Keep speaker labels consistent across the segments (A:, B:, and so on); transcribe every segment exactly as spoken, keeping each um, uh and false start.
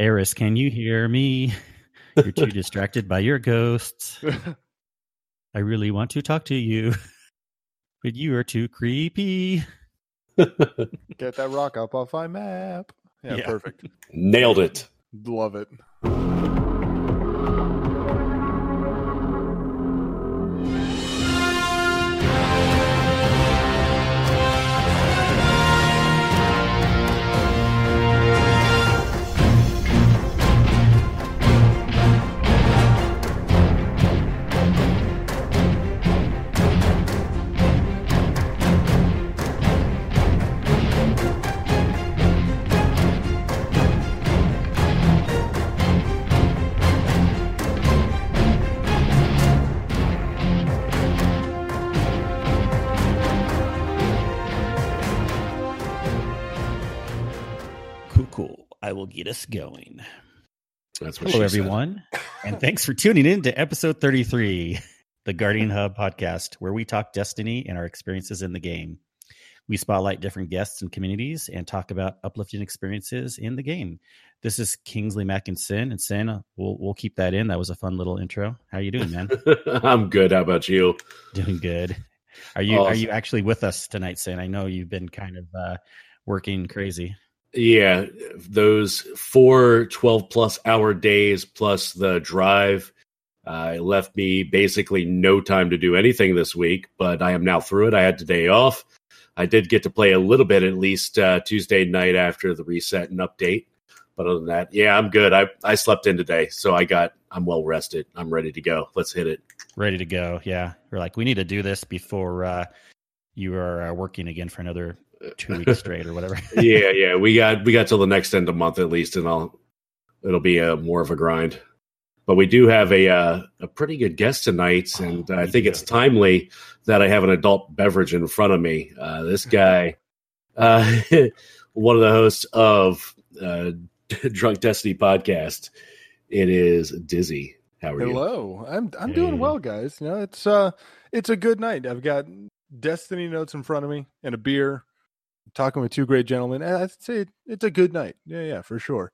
A: Eris, can you hear me? You're too distracted by your ghosts. I really want to talk to you, but you are too creepy.
B: Get that rock up off my map. Yeah, yeah. Perfect.
C: Nailed it.
B: Love it.
A: I will get us going.
C: That's what
A: Hello,
C: she
A: everyone, and thanks for tuning in to episode thirty-three, the Guardian Hub podcast, where we talk Destiny and our experiences in the game. We spotlight different guests and communities and talk about uplifting experiences in the game. This is Kingsley, Mac, and Sin, and Sin, we'll we'll keep that in. That was a fun little intro. How you doing, man?
C: I'm good. How about you?
A: Doing good. Are you
C: awesome.
A: Are you actually with us tonight, Sin? I know you've been kind of uh, working crazy.
C: Yeah, those four twelve-plus hour days plus the drive uh, left me basically no time to do anything this week, but I am now through it. I had today off. I did get to play a little bit, at least uh, Tuesday night after the reset and update. But other than that, yeah, I'm good. I, I slept in today, so I got I'm well rested. I'm ready to go. Let's hit it.
A: Ready to go, yeah. We're like, we need to do this before uh, you are uh, working again for another two weeks straight or whatever.
C: yeah, yeah. We got we got till the next end of month at least, and I'll it'll be a more of a grind. But we do have a uh, a pretty good guest tonight, and oh, I think do. It's timely that I have an adult beverage in front of me. Uh, this guy, uh, one of the hosts of uh, Drunk Destiny podcast. It is Dizzy. How are
B: Hello.
C: you?
B: Hello. I'm I'm
A: hey.
B: doing well, guys. You know, it's uh it's a good night. I've got Destiny notes in front of me and a beer. Talking with two great gentlemen. I'd say it's a good night. Yeah, yeah, for sure.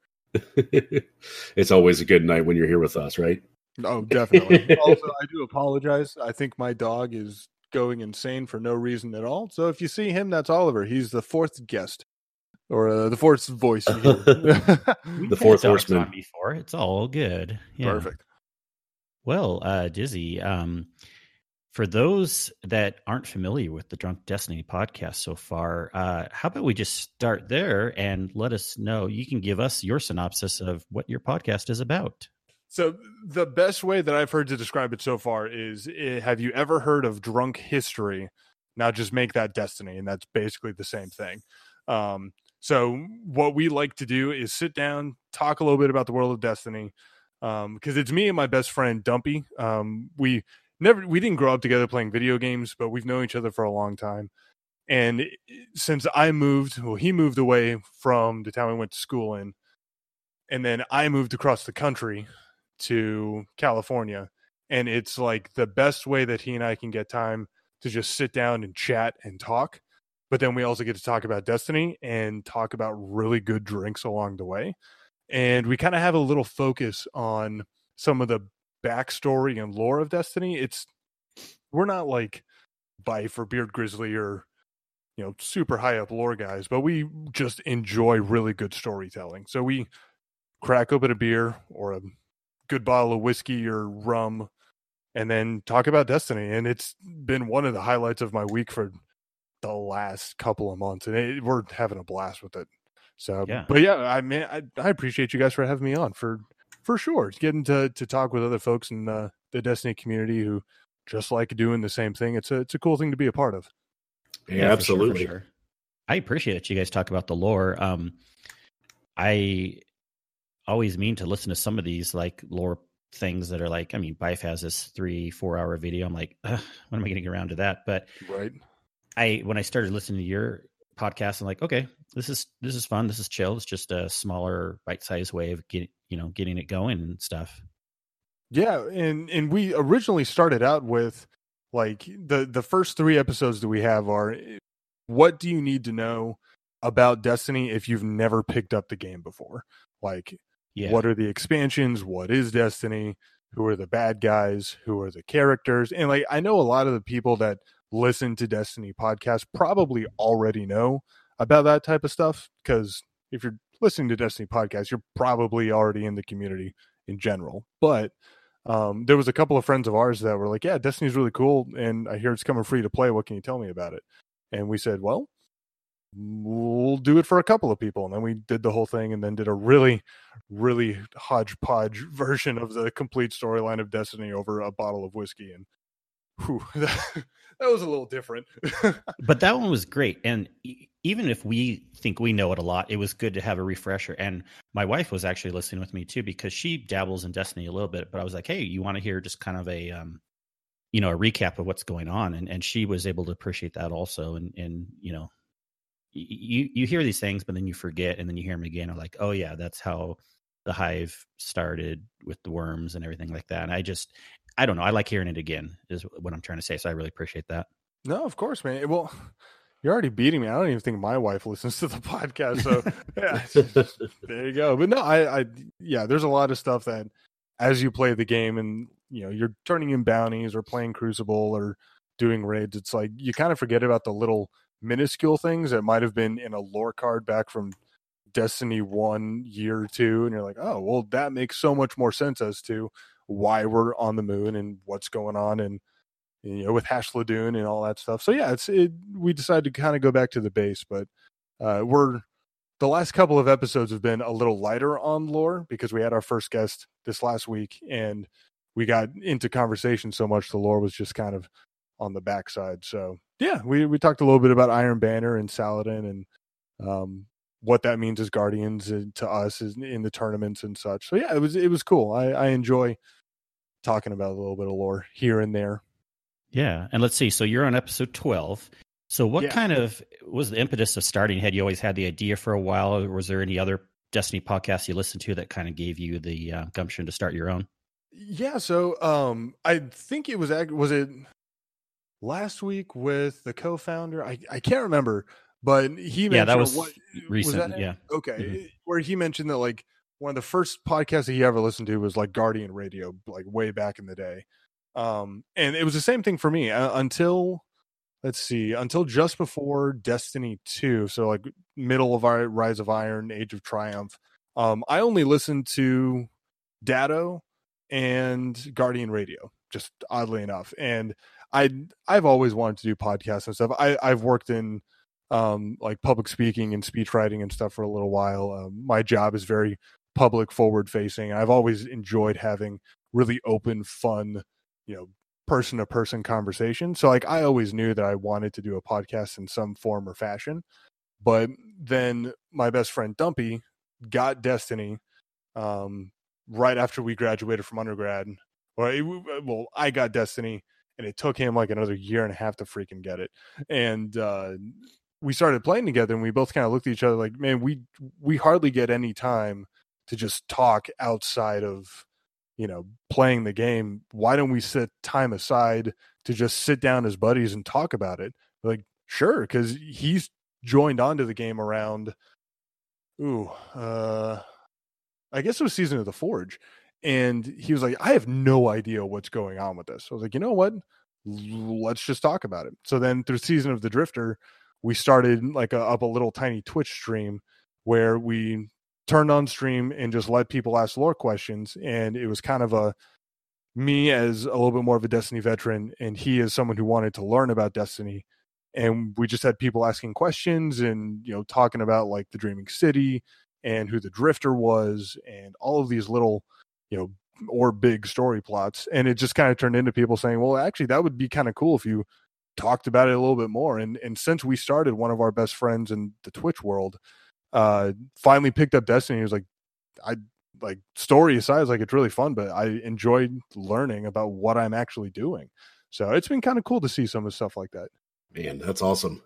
C: It's always a good night when you're here with us, right?
B: Oh, definitely. Also, I do apologize. I think my dog is going insane for no reason at all. So if you see him, that's Oliver. He's the fourth guest. Or uh, the fourth voice.
C: The fourth horseman.
A: Before. It's all good. Yeah.
B: Perfect.
A: Well, uh, Dizzy, um, for those that aren't familiar with the Drunk Destiny podcast so far, uh, how about we just start there and let us know, you can give us your synopsis of what your podcast is about.
B: So the best way that I've heard to describe it so far is, have you ever heard of Drunk History? Now just make that Destiny, and that's basically the same thing. Um, so what we like to do is sit down, talk a little bit about the world of Destiny, um, because it's me and my best friend, Dumpy. Um, we... Never, we didn't grow up together playing video games, but we've known each other for a long time. And since I moved, well, he moved away from the town we went to school in, and then I moved across the country to California. And it's like the best way that he and I can get time to just sit down and chat and talk. But then we also get to talk about Destiny and talk about really good drinks along the way. And we kind of have a little focus on some of the backstory and lore of Destiny. It's we're not like Bife or Beard Grizzly or you know super high up lore guys, but we just enjoy really good storytelling. So we crack open a beer or a good bottle of whiskey or rum and then talk about Destiny, and it's been one of the highlights of my week for the last couple of months, and it, we're having a blast with it. So yeah. But yeah, I mean I, I appreciate you guys for having me on for For sure. It's getting to, to talk with other folks in uh, the Destiny community who just like doing the same thing. It's a it's a cool thing to be a part of.
C: Yeah, yeah absolutely.
A: For sure, for sure. I appreciate that you guys talk about the lore. Um, I always mean to listen to some of these like lore things that are like, I mean, Bife has this three, four hour video. I'm like, when am I getting around to that? But
B: right.
A: I when I started listening to your podcast, I'm like, okay, this is this is fun. This is chill. It's just a smaller, bite-sized way of getting you know getting it going and stuff.
B: Yeah, and and we originally started out with like the the first three episodes that we have are, what do you need to know about Destiny if you've never picked up the game before? Like,
A: Yeah.
B: What are the expansions? What is Destiny? Who are the bad guys? Who are the characters? And like, I know a lot of the people that listen to Destiny podcasts probably already know about that type of stuff, because if you're listening to Destiny podcasts, you're probably already in the community in general. But um, there was a couple of friends of ours that were like, yeah, Destiny's really cool, and I hear it's coming free to play. What can you tell me about it? And we said, well, we'll do it for a couple of people. And then we did the whole thing, and then did a really, really hodgepodge version of the complete storyline of Destiny over a bottle of whiskey. And whew, that, that was a little different.
A: But that one was great. And e- even if we think we know it a lot, it was good to have a refresher. And my wife was actually listening with me too, because she dabbles in Destiny a little bit. But I was like, hey, you want to hear just kind of a, um, you know, a recap of what's going on? And and she was able to appreciate that also. And, and you know, you you hear these things, but then you forget, and then you hear them again. Are like, oh yeah, that's how the Hive started with the worms and everything like that. And I just, I don't know. I like hearing it again, is what I'm trying to say. So I really appreciate that.
B: No, of course, man. Well, you're already beating me. I don't even think my wife listens to the podcast. So yeah, there you go. But no, I, I, yeah, there's a lot of stuff that as you play the game and, you know, you're turning in bounties or playing Crucible or doing raids, it's like you kind of forget about the little minuscule things that might have been in a lore card back from Destiny one year or two. And you're like, oh, well, that makes so much more sense as to why we're on the moon and what's going on. And, you know, with Hash Ladoon and all that stuff. So yeah, it's it. We decided to kind of go back to the base, but uh, we're the last couple of episodes have been a little lighter on lore because we had our first guest this last week, and we got into conversation so much the lore was just kind of on the backside. So yeah, we we talked a little bit about Iron Banner and Saladin and um, what that means as Guardians to us in the tournaments and such. So yeah, it was it was cool. I, I enjoy talking about a little bit of lore here and there.
A: Yeah. And let's see. So you're on episode twelve. So what
B: Yeah.
A: kind of was the impetus of starting? Had you always had the idea for a while? Or was there any other Destiny podcasts you listened to that kind of gave you the uh, gumption to start your own?
B: Yeah. So um, I think it was, was it last week with the co-founder? I, I can't remember, but he mentioned
A: Yeah, that was
B: what,
A: recent.
B: was that
A: yeah.
B: Okay.
A: Mm-hmm.
B: Where he mentioned that like one of the first podcasts that he ever listened to was like Guardian Radio, like way back in the day. Um, and it was the same thing for me uh, until, let's see, until just before Destiny two. So like middle of our Rise of Iron, Age of Triumph. Um, I only listened to Datto and Guardian Radio, just oddly enough. And I, I've always wanted to do podcasts and stuff. I, I've worked in um, like public speaking and speech writing and stuff for a little while. Um, my job is very public forward facing. I've always enjoyed having really open, fun, you know, person to person conversation. So like, I always knew that I wanted to do a podcast in some form or fashion, but then my best friend Dumpy got Destiny, um, right after we graduated from undergrad. Well, it, well, I got Destiny and it took him like another year and a half to freaking get it. And, uh, we started playing together and we both kind of looked at each other like, man, we, we hardly get any time to just talk outside of, you know, playing the game. Why don't we set time aside to just sit down as buddies and talk about it? Like, sure. Cause he's joined onto the game around, ooh, uh, I guess it was Season of the Forge. And he was like, I have no idea what's going on with this. I was like, you know what? Let's just talk about it. So then through Season of the Drifter, we started like a, up a little tiny Twitch stream where we turned on stream and just let people ask lore questions. And it was kind of a me as a little bit more of a Destiny veteran, and he as someone who wanted to learn about Destiny. And we just had people asking questions and, you know, talking about like the Dreaming City and who the Drifter was and all of these little, you know, or big story plots. And it just kind of turned into people saying, well, actually, that would be kind of cool if you talked about it a little bit more. And and since we started, one of our best friends in the Twitch world uh finally picked up Destiny. He was like, I like, story aside, it's like it's really fun, but I enjoyed learning about what I'm actually doing. So it's been kind of cool to see some of the stuff like that.
C: Man, that's awesome.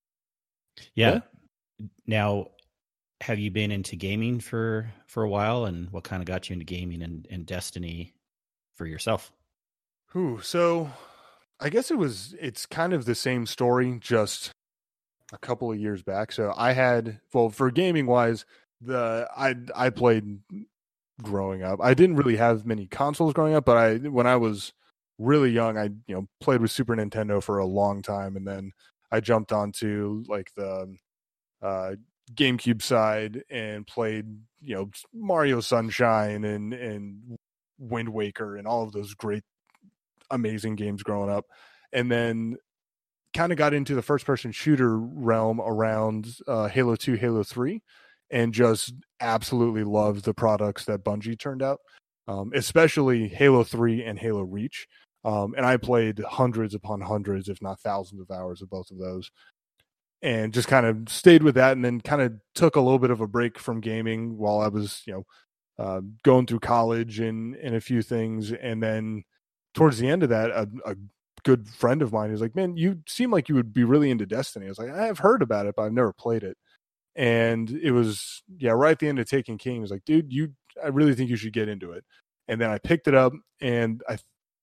A: Yeah. yeah. Now, have you been into gaming for for a while, and what kind of got you into gaming and, and Destiny for yourself?
B: Whew, so I guess it was it's kind of the same story, just a couple of years back. So I had, well, for gaming wise, the I I played growing up. I didn't really have many consoles growing up, but I when I was really young, I you know played with Super Nintendo for a long time, and then I jumped onto like the uh, GameCube side and played you know Mario Sunshine and and Wind Waker and all of those great, amazing games growing up, and then kind of got into the first person shooter realm around uh, Halo two, Halo three, and just absolutely loved the products that Bungie turned out, um, especially Halo three and Halo Reach. Um, and I played hundreds upon hundreds, if not thousands of hours of both of those, and just kind of stayed with that, and then kind of took a little bit of a break from gaming while I was, you know, uh, going through college and, and a few things. And then towards the end of that, a, a good friend of mine is like, man, you seem like you would be really into Destiny. I was like, I've heard about it, but I've never played it. And it was, yeah, right at the end of Taken King, he was like, dude, you, I really think you should get into it. And then I picked it up, and I,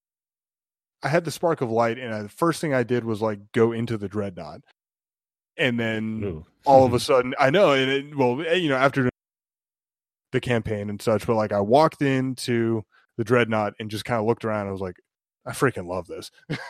B: I had the spark of light, and I, the first thing I did was like go into the Dreadnought. And then all of a sudden, I know, and it, well, you know, after the campaign and such, but like I walked into the Dreadnought and just kind of looked around. And I was like, I freaking love this.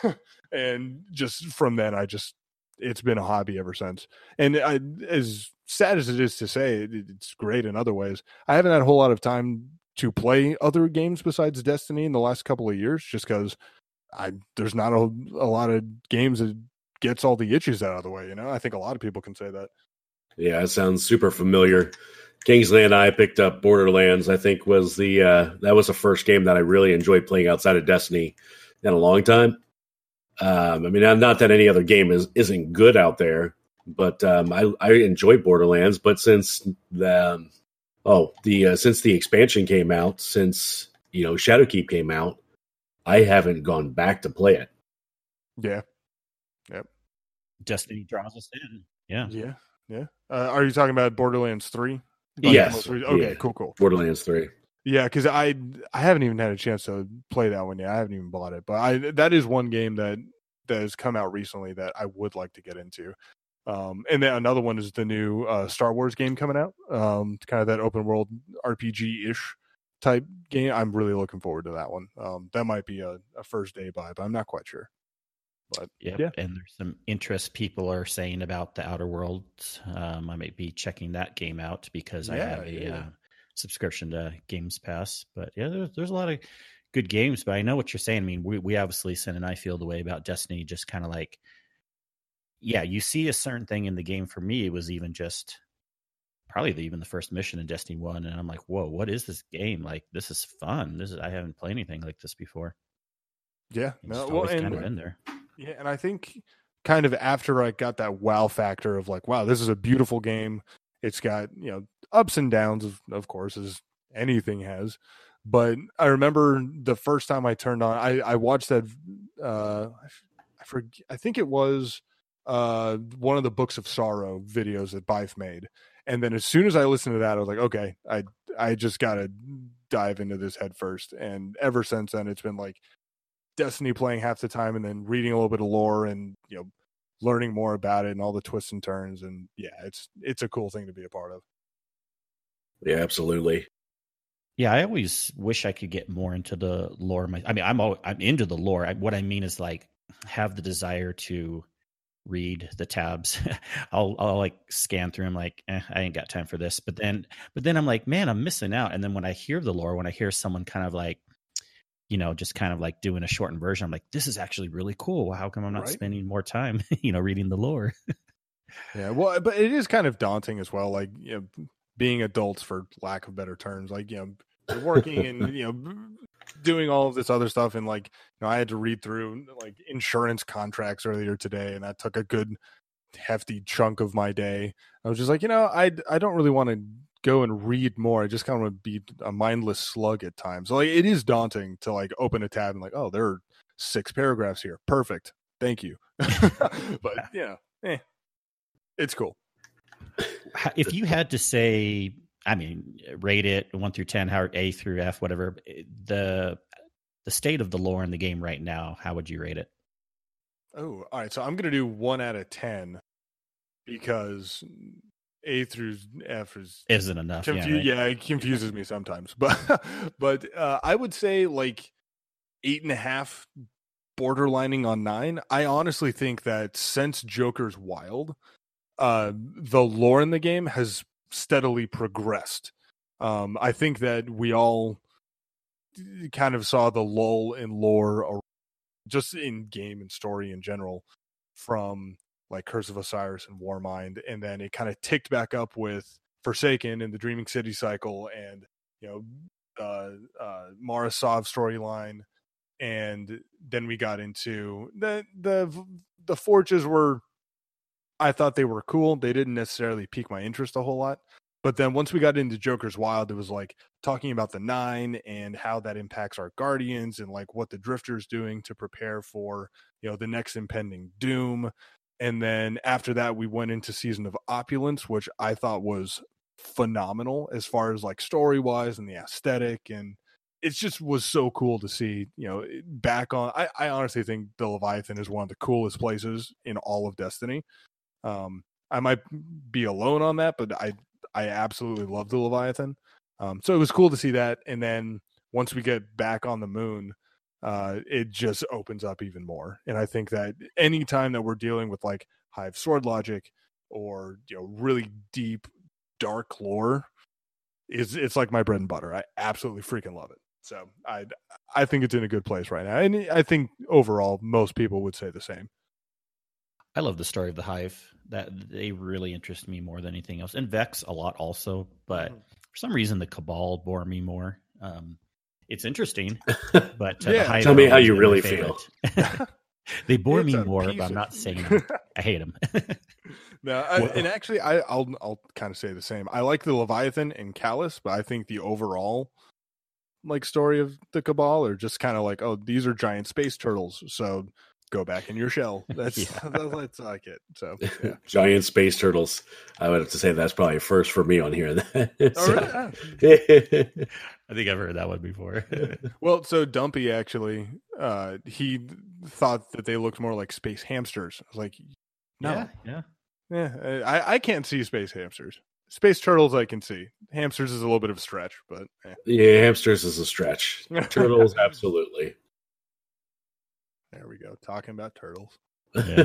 B: And just from then, I just, it's been a hobby ever since. And I, as sad as it is to say, it, it's great in other ways. I haven't had a whole lot of time to play other games besides Destiny in the last couple of years, just because I there's not a, a lot of games that gets all the itches out of the way. You know, I think a lot of people can say that.
C: Yeah, it sounds super familiar. Kingsley and I picked up Borderlands. I think was the uh, that was the first game that I really enjoyed playing outside of Destiny in a long time. Um, I mean, not that any other game is isn't good out there, but um, I I enjoy Borderlands. But since the um, oh the uh, since the expansion came out, since you know Shadowkeep came out, I haven't gone back to play it.
B: Yeah. Yep.
A: Destiny draws us in. Yeah.
B: Yeah. Yeah. Uh, are you talking about Borderlands three?
C: Like yes.
B: Okay,
C: yeah.
B: cool, cool.
C: Borderlands three.
B: Yeah, because I I haven't even had a chance to play that one yet. I haven't even bought it, but I that is one game that that has come out recently that I would like to get into. Um, and then another one is the new uh, Star Wars game coming out. Um, kind of that open world R P G ish type game. I'm really looking forward to that one. Um, that might be a, a first day buy, but I'm not quite sure. But
A: yep.
B: yeah,
A: and there's some interest people are saying about the Outer Worlds. Um, I might be checking that game out because yeah, I have a
B: yeah.
A: uh, subscription to Games Pass. But yeah, there's there's a lot of good games. But I know what you're saying. I mean, we we obviously, Sin and I feel the way about Destiny. Just kind of like, yeah, you see a certain thing in the game. For me, it was even just probably the, even the first mission in Destiny one, and I'm like, whoa, what is this game? Like, this is fun. This is I haven't played anything like this before.
B: Yeah,
A: it's
B: no,
A: always
B: well, and,
A: kind of in there.
B: Yeah, and I think kind of after I got that wow factor of like, wow, this is a beautiful game. It's got, you know, ups and downs, of, of course, as anything has. But I remember the first time I turned on, I, I watched that, uh, I, forget, I think it was uh, one of the Books of Sorrow videos that Bife made. And then as soon as I listened to that, I was like, okay, I I just got to dive into this head first. And ever since then, it's been like, Destiny playing half the time and then reading a little bit of lore and, you know, learning more about it and all the twists and turns. And yeah, it's, it's a cool thing to be a part of.
C: Yeah, absolutely.
A: Yeah. I always wish I could get more into the lore. I mean, I'm, always, I'm into the lore. I, what I mean is like have the desire to read the tabs. I'll, I'll like scan through them. Like, eh, I ain't got time for this, but then, but then I'm like, man, I'm missing out. And then when I hear the lore, when I hear someone kind of like, you know, just kind of like doing a shortened version, I'm like, this is actually really cool. How come I'm not right? spending more time, you know, reading the lore?
B: Yeah, well, but it is kind of daunting as well. Like, you know, being adults, for lack of better terms, like, you know, you're working and, you know, doing all of this other stuff. And like, you know, I had to read through like insurance contracts earlier today, and that took a good hefty chunk of my day. I was just like, you know, I, I don't really want to go and read more. I just kind of want to be a mindless slug at times. So like, it is daunting to like open a tab and like, oh, there are six paragraphs here. Perfect. Thank you. But yeah, eh, it's cool.
A: If you had to say, I mean, rate it one through ten, how A through F, whatever, the the state of the lore in the game right now, how would you rate it?
B: Oh, all right. So I'm going to do one out of ten because A through F is
A: isn't enough.
B: confu-
A: yeah, right?
B: yeah, it confuses me sometimes. But but uh, I would say like eight and a half, borderlining on nine. I honestly think that since Joker's Wild, uh, the lore in the game has steadily progressed. Um, I think that we all kind of saw the lull in lore, or just in game and story in general, from like Curse of Osiris and Warmind, and then it kind of ticked back up with Forsaken and the Dreaming City cycle, and you know, uh, uh, Mara Sov storyline, and then we got into the the the Forges were, I thought they were cool. They didn't necessarily pique my interest a whole lot. But then once we got into Joker's Wild, it was like talking about the Nine and how that impacts our Guardians, and like what the Drifter's doing to prepare for, you know, the next impending doom. And then after that, we went into Season of Opulence, which I thought was phenomenal as far as like story wise and the aesthetic. And it just was so cool to see, you know, back on. I, I honestly think the Leviathan is one of the coolest places in all of Destiny. Um, I might be alone on that, but I, I absolutely love the Leviathan. Um, so it was cool to see that. And then once we get back on the moon, uh, it just opens up even more. And I think that any time that we're dealing with like Hive sword logic, or, you know, really deep, dark lore, is it's like my bread and butter. I absolutely freaking love it. So I, I think it's in a good place right now. And I think overall, most people would say the same.
A: I love the story of the Hive. That they really interest me more than anything else, and Vex a lot also. But mm-hmm. for some reason, the Cabal bore me more. Um, it's interesting, but uh,
C: yeah.
A: the Hive
C: Tell me how you really feel.
A: They bore
B: it's
A: me more, but I'm not saying them. I hate them.
B: No, I, and actually, I, I'll I'll kind of say the same. I like the Leviathan and Callus, but I think the overall like story of the Cabal are just kind of like, oh, these are giant space turtles, so go back in your shell. That's yeah. that's like it. So yeah.
C: Giant space turtles. I would have to say that's probably a first for me on here. So.
B: Oh, really?
A: I think I've heard that one before.
B: Well, so Dumpy actually, uh, he thought that they looked more like space hamsters. I was like, no,
A: yeah, yeah,
B: yeah. I, I can't see space hamsters. Space turtles I can see. Hamsters is a little bit of a stretch, but eh.
C: yeah, hamsters is a stretch. Turtles, absolutely.
B: There we go. Talking about turtles.
A: Yeah.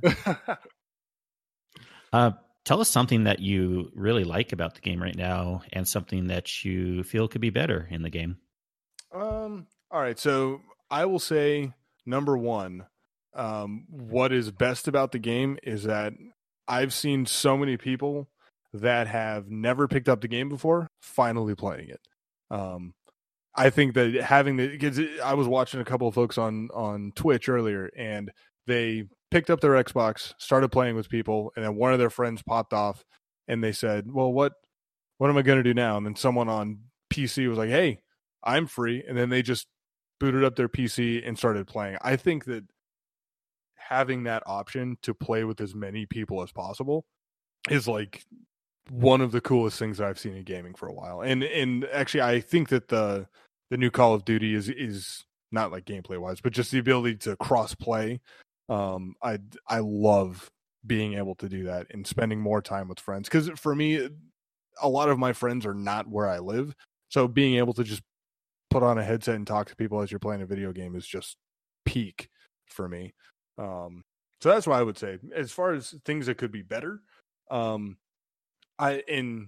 A: uh, tell us something that you really like about the game right now, and something that you feel could be better in the game.
B: Um. All right. So I will say number one, um, what is best about the game is that I've seen so many people that have never picked up the game before finally playing it. Um. I think that having the, because I was watching a couple of folks on, on Twitch earlier, and they picked up their Xbox, started playing with people, and then one of their friends popped off, and they said, well, what, what am I going to do now? And then someone on P C was like, hey, I'm free. And then they just booted up their P C and started playing. I think that having that option to play with as many people as possible is like one of the coolest things that I've seen in gaming for a while. And, and actually I think that the, the new Call of Duty is, is not like gameplay wise, but just the ability to cross play. Um, I, I love being able to do that and spending more time with friends. Cause for me, a lot of my friends are not where I live. So being able to just put on a headset and talk to people as you're playing a video game is just peak for me. Um, so that's what I would say as far as things that could be better. Um, I, in,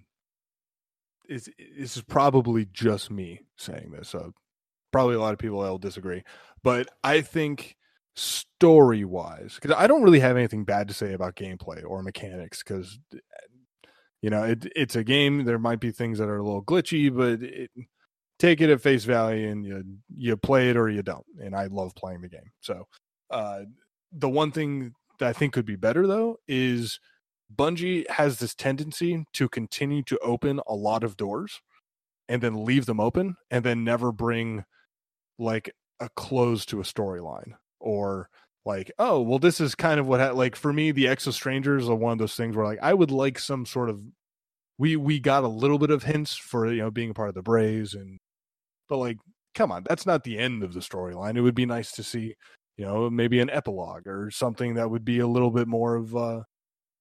B: Is this is probably just me saying this, so probably a lot of people will disagree. But I think story wise, because I don't really have anything bad to say about gameplay or mechanics, because you know it, it's a game. There might be things that are a little glitchy, but it, take it at face value, and you you play it or you don't. And I love playing the game. So uh, the one thing that I think could be better though is Bungie has this tendency to continue to open a lot of doors and then leave them open and then never bring like a close to a storyline, or like, oh, well, this is kind of what, ha-. like for me, the Exo Strangers are one of those things where like, I would like some sort of, we, we got a little bit of hints for, you know, being a part of the Braves, and, but like, come on, that's not the end of the storyline. It would be nice to see, you know, maybe an epilogue or something that would be a little bit more of, uh,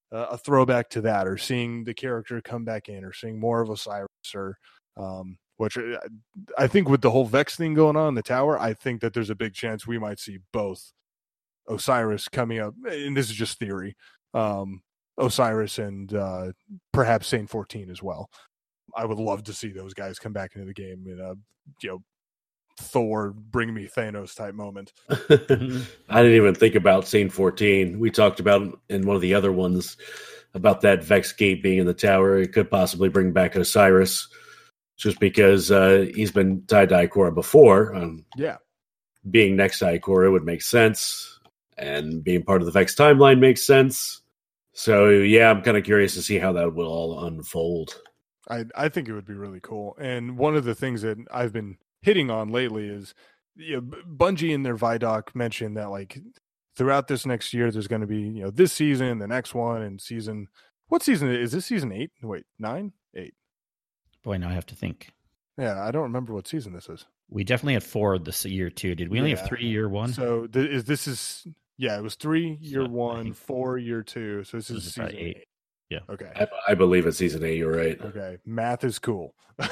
B: uh, a throwback to that, or seeing the character come back in, or seeing more of Osiris, or um, which I think with the whole Vex thing going on in the tower, I think that there's a big chance we might see both Osiris coming up, and this is just theory, um, Osiris and uh, perhaps Saint fourteen as well. I would love to see those guys come back into the game in a, you know, Thor, bring me Thanos type moment.
C: I didn't even think about Saint fourteen. We talked about in one of the other ones about that Vex gate being in the tower. It could possibly bring back Osiris just because uh, he's been tied to Ikora before. Um,
B: yeah.
C: Being next to Ikora would make sense, and being part of the Vex timeline makes sense. So, yeah, I'm kind of curious to see how that will all unfold.
B: I, I think it would be really cool. And one of the things that I've been hitting on lately is, you know, Bungie in their Vidoc mentioned that, like, throughout this next year, there's going to be, you know, this season, the next one, and season, what season is this? Season eight? Wait, nine? Eight.
A: Boy, now I have to think.
B: Yeah, I don't remember what season this is.
A: We definitely had four this year too. Did we only
B: Yeah.
A: have three year one?
B: So th- is this is yeah, it was three year
A: So, I
B: one,
A: think-
B: four year two. So this,
A: This
B: is
A: is probably
B: season
A: eight.
B: eight.
A: Yeah.
B: Okay.
C: I, I believe it's season eight. You're right.
B: Okay. Math is cool.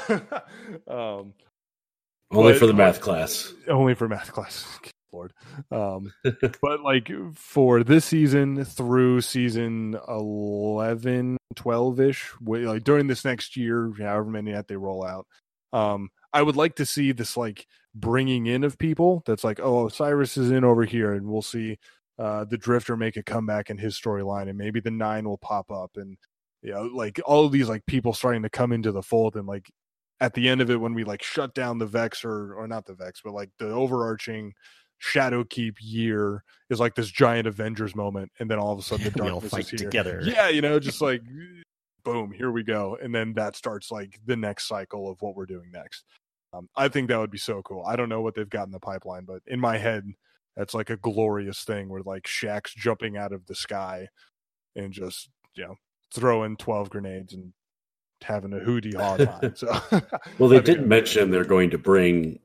B: um,
C: Only
B: but-
C: for the math class.
B: only for math class. Lord. Um, but like for this season through season eleven, twelve ish, like during this next year, however many that they roll out, um, I would like to see this like bringing in of people that's like, oh, Osiris is in over here, and we'll see uh, the Drifter make a comeback in his storyline, and maybe the Nine will pop up, and you know, like all of these like people starting to come into the fold, and like at the end of it, when we like shut down the Vex, or or not the Vex, but like the overarching Shadowkeep year is like this giant Avengers moment, and then all of a sudden the
A: We all
B: darkness
A: fight
B: is here.
A: together.
B: Yeah, you know, just like boom, here we go, and then that starts like the next cycle of what we're doing next. Um, I think that would be so cool. I don't know what they've got in the pipeline, but in my head, that's like a glorious thing where like Shaq's jumping out of the sky and just, you know, throwing twelve grenades and having a hootie haw time. So,
C: Well, they
B: I think
C: did mention they're going to bring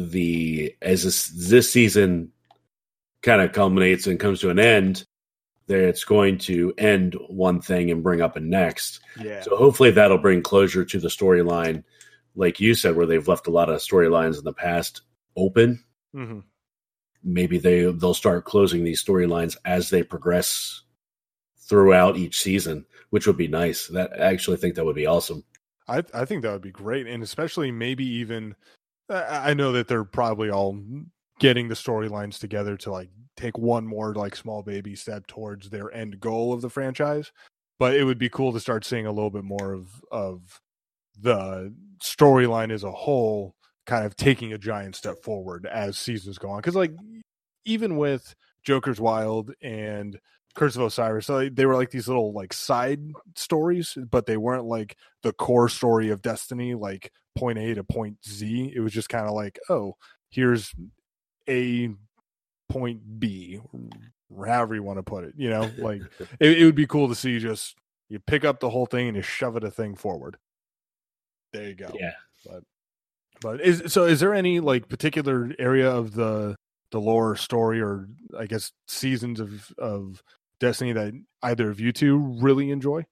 C: the, as this, this season kind of culminates and comes to an end, that it's going to end one thing and bring up a next.
B: yeah,
C: So hopefully that'll bring closure to the storyline, like you said, where they've left a lot of storylines in the past open.
B: mm-hmm.
C: Maybe they they'll start closing these storylines as they progress throughout each season, which would be nice. That I actually think that would be awesome.
B: I I think that would be great, and especially maybe even I I know that they're probably all getting the storylines together to like take one more like small baby step towards their end goal of the franchise, but it would be cool to start seeing a little bit more of of the storyline as a whole kind of taking a giant step forward as seasons go on, because like even with Joker's Wild and Curse of Osiris, so they were like these little like side stories, but they weren't like the core story of Destiny, like point A to point Z. It was just kind of like, oh, here's A point B, or however you want to put it. You know, like it, it would be cool to see just you pick up the whole thing and you shove it a thing forward. There you go.
C: Yeah.
B: But but is so is there any like particular area of the the lore story, or I guess seasons of of Destiny that either of you two really enjoy?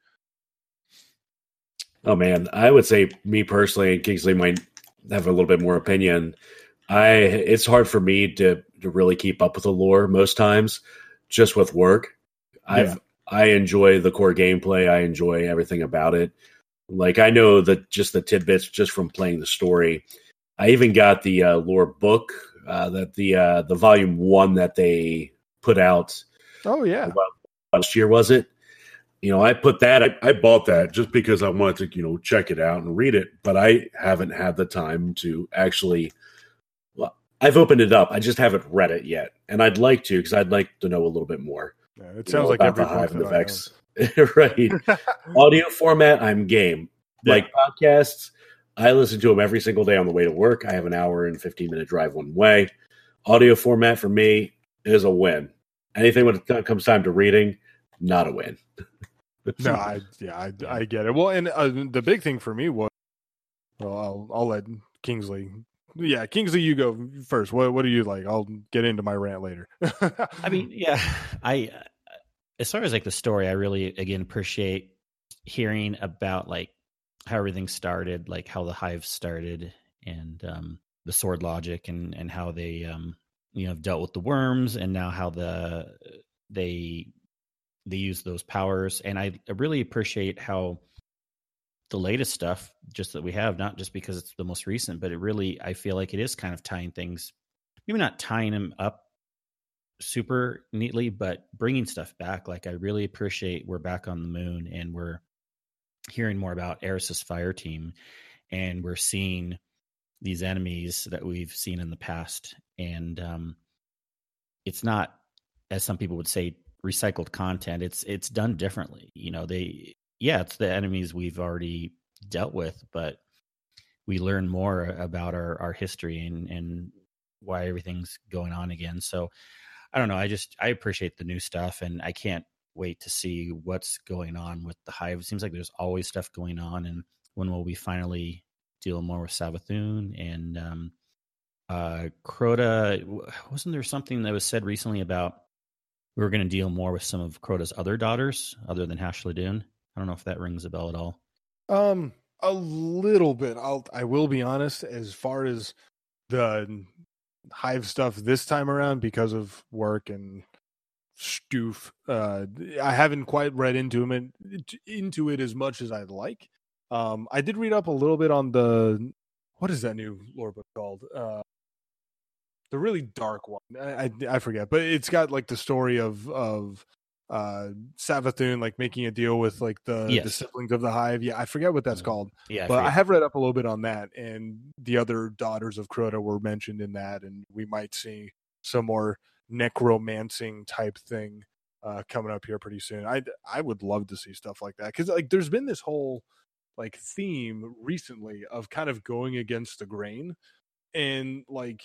C: Oh man, I would say me personally, and Kingsley might have a little bit more opinion. I it's hard for me to to really keep up with the lore most times, just with work. I've
B: Yeah.
C: I enjoy the core gameplay. I enjoy everything about it. Like I know that just the tidbits just from playing the story. I even got the uh, lore book uh, that the uh, the volume one that they put out
B: Oh yeah,
C: last year, was it? You know, I put that, I, I bought that just because I wanted to, you know, check it out and read it, but I haven't had the time to actually, well, I've opened it up. I just haven't read it yet. And I'd like to, because I'd like to know a little bit more.
B: yeah it
C: you
B: sounds
C: know,
B: like
C: about
B: every
C: the Hive
B: book
C: and the
B: that I
C: Vex. Right.
B: own.
C: Audio format, I'm game.
B: Yeah.
C: Like podcasts, I listen to them every single day on the way to work. I have an hour and fifteen minute drive one way. Audio format for me is a win. Anything when it comes time to reading, not a win.
B: No, I yeah, I, I get it. Well, and uh, the big thing for me was, well, I'll I'll let Kingsley. Yeah, Kingsley, you go first. What what do you like? I'll get into my rant later.
A: I mean, yeah, I as far as like the story, I really again appreciate hearing about like how everything started, like how the hive started, and um, the sword logic, and and how they um, you know dealt with the worms, and now how the they they use those powers. And I really appreciate how the latest stuff just that we have, not just because it's the most recent, but it really, I feel like it is kind of tying things, maybe not tying them up super neatly, but bringing stuff back. Like I really appreciate we're back on the moon and we're hearing more about Eris's fire team, and we're seeing these enemies that we've seen in the past. And um, it's not, as some people would say, recycled content. It's it's done differently. You know, they yeah, it's the enemies we've already dealt with, but we learn more about our, our history and, and why everything's going on again. So I don't know. I just I appreciate the new stuff, and I can't wait to see what's going on with the hive. It seems like there's always stuff going on, and when will we finally deal more with Savathun and um, uh, Crota? Wasn't there something that was said recently about we were going to deal more with some of Crota's other daughters other than Hashladun? I don't know if that rings a bell at all.
B: Um, a little bit. I'll I will be honest. As far as the hive stuff this time around, because of work and stoof, uh, I haven't quite read into it into it as much as I'd like. Um, I did read up a little bit on the what is that new lore book called? Uh, the really dark one. I, I I forget, but it's got like the story of of uh Savathun like making a deal with like the,
A: yes.
B: the siblings of the hive. Yeah, I forget what that's mm-hmm. called.
A: Yeah, I
B: but
A: forget.
B: I have read up a little bit on that, and the other daughters of Crota were mentioned in that, and we might see some more necromancing type thing uh coming up here pretty soon. I I would love to see stuff like that, because like there's been this whole like theme recently of kind of going against the grain and like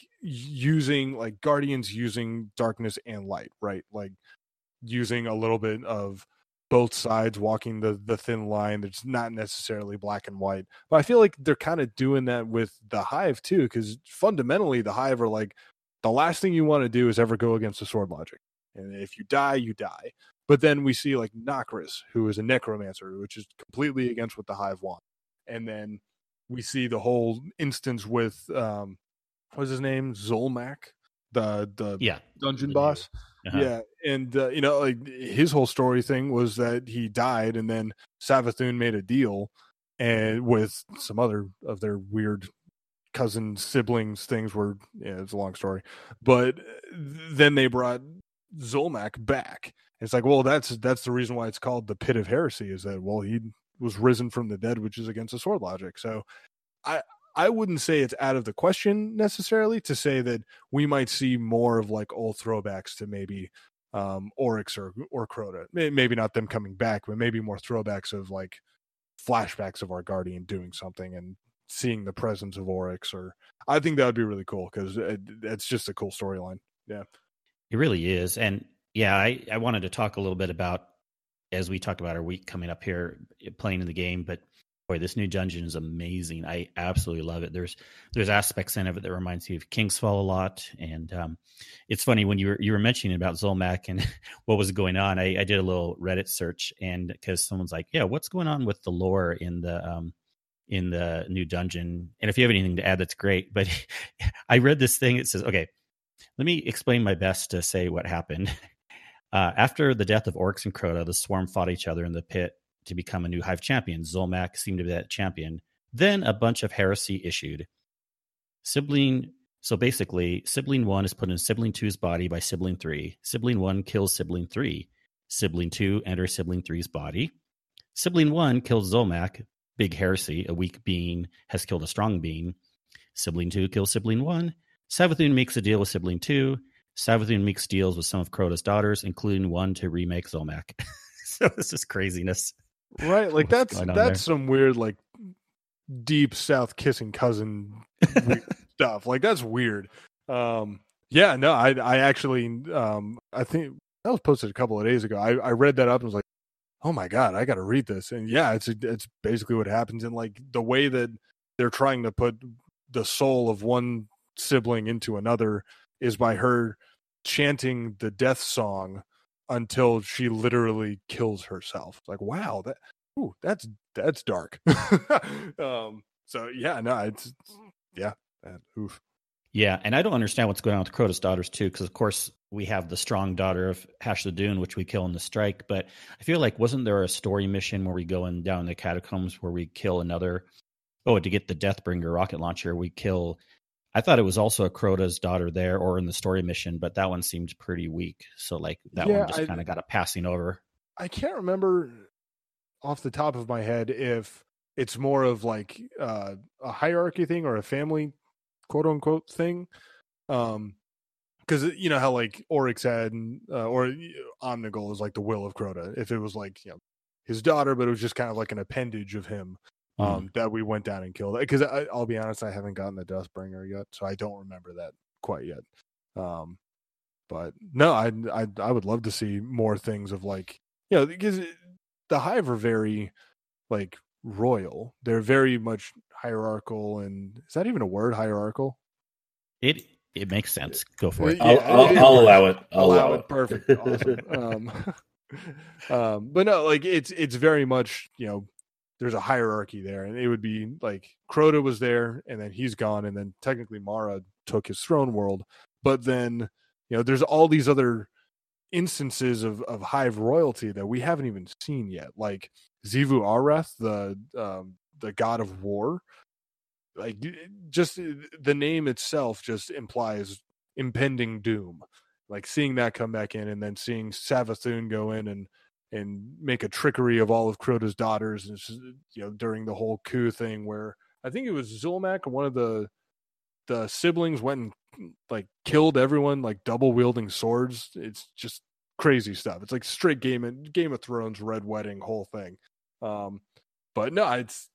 B: using like Guardians using darkness and light, right? Like using a little bit of both sides, walking the the thin line that's not necessarily black and white. But I feel like they're kind of doing that with the hive too, because fundamentally the hive are like, the last thing you want to do is ever go against the sword logic, and if you die, you die. But then we see like Nokris, who is a necromancer, which is completely against what the hive want. And then we see the whole instance with um what's his name, Zolmak, the the
A: yeah.
B: dungeon
A: the
B: boss.
A: Uh-huh.
B: Yeah, and uh, you know, like his whole story thing was that he died, and then Savathun made a deal, and with some other of their weird cousin siblings things were, yeah, it's a long story, but then they brought Zolmak back. It's like, well, that's that's the reason why it's called the Pit of Heresy, is that, well, he was risen from the dead, which is against the sword logic. So I I wouldn't say it's out of the question necessarily to say that we might see more of like old throwbacks to maybe um, Oryx or or Crota. Maybe not them coming back, but maybe more throwbacks of like flashbacks of our Guardian doing something and seeing the presence of Oryx. Or I think that would be really cool, because it, it's just a cool storyline. Yeah,
A: it really is. And yeah, I, I wanted to talk a little bit about, as we talked about our week coming up here, playing in the game, but boy, this new dungeon is amazing. I absolutely love it. There's there's aspects in of it that reminds me of Kingsfall a lot, and um, it's funny when you were you were mentioning about Zolmak and what was going on. I, I did a little Reddit search, and because someone's like, "Yeah, what's going on with the lore in the um, in the new dungeon?" And if you have anything to add, that's great. But I read this thing. It says, "Okay, let me explain my best to say what happened." Uh, after the death of Oryx and Crota, the Swarm fought each other in the pit to become a new hive champion. Zolmak seemed to be that champion. Then a bunch of heresy issued. Sibling, so basically, Sibling one is put in Sibling two's body by Sibling three. Sibling one kills Sibling three. Sibling two enters Sibling three's body. Sibling one kills Zolmak. Big heresy, a weak being has killed a strong being. Sibling two kills Sibling one. Savathun makes a deal with Sibling two. Savathun makes deals with some of Crota's daughters, including one to remake Zolmak. So it's just craziness.
B: Right, like that's that's there? Some weird, like deep South kissing cousin weird stuff. Like that's weird. Um, yeah, no, I I actually um I think that was posted a couple of days ago. I, I read that up and was like, oh my god, I got to read this. And yeah, it's it's basically what happens. And like the way that they're trying to put the soul of one sibling into another is by her chanting the death song until she literally kills herself. Like, wow, that ooh, that's that's dark. um, so yeah, no, it's yeah, that, oof.
A: Yeah, and I don't understand what's going on with Crota's daughters too, because of course we have the strong daughter of Hash the Dune, which we kill in the strike. But I feel like wasn't there a story mission where we go in down the catacombs where we kill another? Oh, to get the Deathbringer rocket launcher, we kill. I thought it was also a Crota's daughter there, or in the story mission, but that one seemed pretty weak. So like that
B: Yeah,
A: one just
B: I-
A: kind of got a passing over.
B: I can't remember off the top of my head if it's more of like uh, a hierarchy thing or a family quote unquote thing. Um, because you know how like Oryx had and uh, or Omnigul is like the will of Crota. If it was like you know his daughter, but it was just kind of like an appendage of him um,
A: Mm.
B: that we went down and killed. Because I'll be honest, I haven't gotten the Deathbringer yet, so I don't remember that quite yet. Um, but no, I I I would love to see more things of like you know because the Hive are very like royal. They're very much hierarchical, and is that even a word? Hierarchical?
A: It it makes sense. Go for it.
B: Yeah,
C: I'll, I'll,
B: it-
C: I'll allow it. I'll
B: allow
C: allow
B: it. Perfect. Awesome. um, um, but no, like it's it's very much you know there's a hierarchy there, and it would be like Crota was there, and then he's gone, and then technically Mara took his throne world, but then you know there's all these other instances of of Hive royalty that we haven't even seen yet, like Xivu Arath, the um, the god of war. Like just the name itself just implies impending doom. Like seeing that come back in, and then seeing Savathun go in and and make a trickery of all of Crota's daughters, and you know during the whole coup thing where I think it was Zulmak, one of the the siblings went and like killed everyone, like double wielding swords. It's just crazy stuff. It's like straight Game of, Game of Thrones Red Wedding whole thing. Um, but no, it's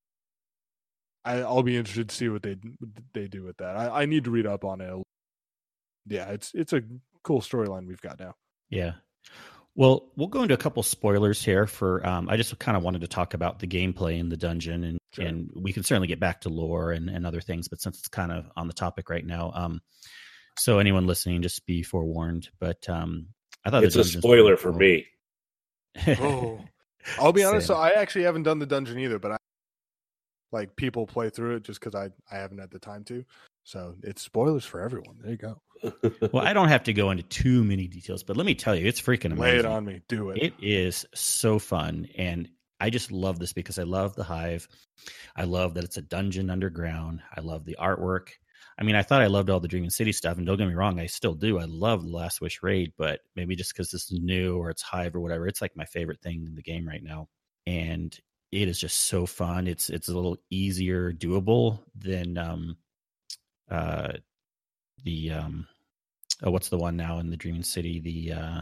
B: I, I'll be interested to see what they they do with that. I, I need to read up on it. Yeah, it's it's a cool storyline we've got now.
A: Yeah. Well, we'll go into a couple spoilers here for um, I just kind of wanted to talk about the gameplay in the dungeon, and
B: Sure.
A: and we can certainly get back to lore and, and other things, but since it's kind of on the topic right now, um, so anyone listening, just be forewarned. But um, I thought
C: It's
A: the
C: a
A: dungeons
C: spoiler
A: were
C: for
A: cool.
C: me.
B: Oh, I'll be honest.
A: Same.
B: So I actually haven't done the dungeon either, but I like people play through it just because I I haven't had the time to. So it's spoilers for everyone. There you go.
A: Well, I don't have to go into too many details, but let me tell you, it's freaking amazing.
B: Lay it on me. Do it.
A: It is so fun, and I just love this because I love the Hive. I love that it's a dungeon underground. I love the artwork. I mean, I thought I loved all the Dreaming City stuff, and don't get me wrong, I still do. I love the Last Wish raid, but maybe just because this is new or it's Hive or whatever, it's like my favorite thing in the game right now. And it is just so fun. It's it's a little easier doable than um uh the um oh what's the one now in the Dreaming City? The uh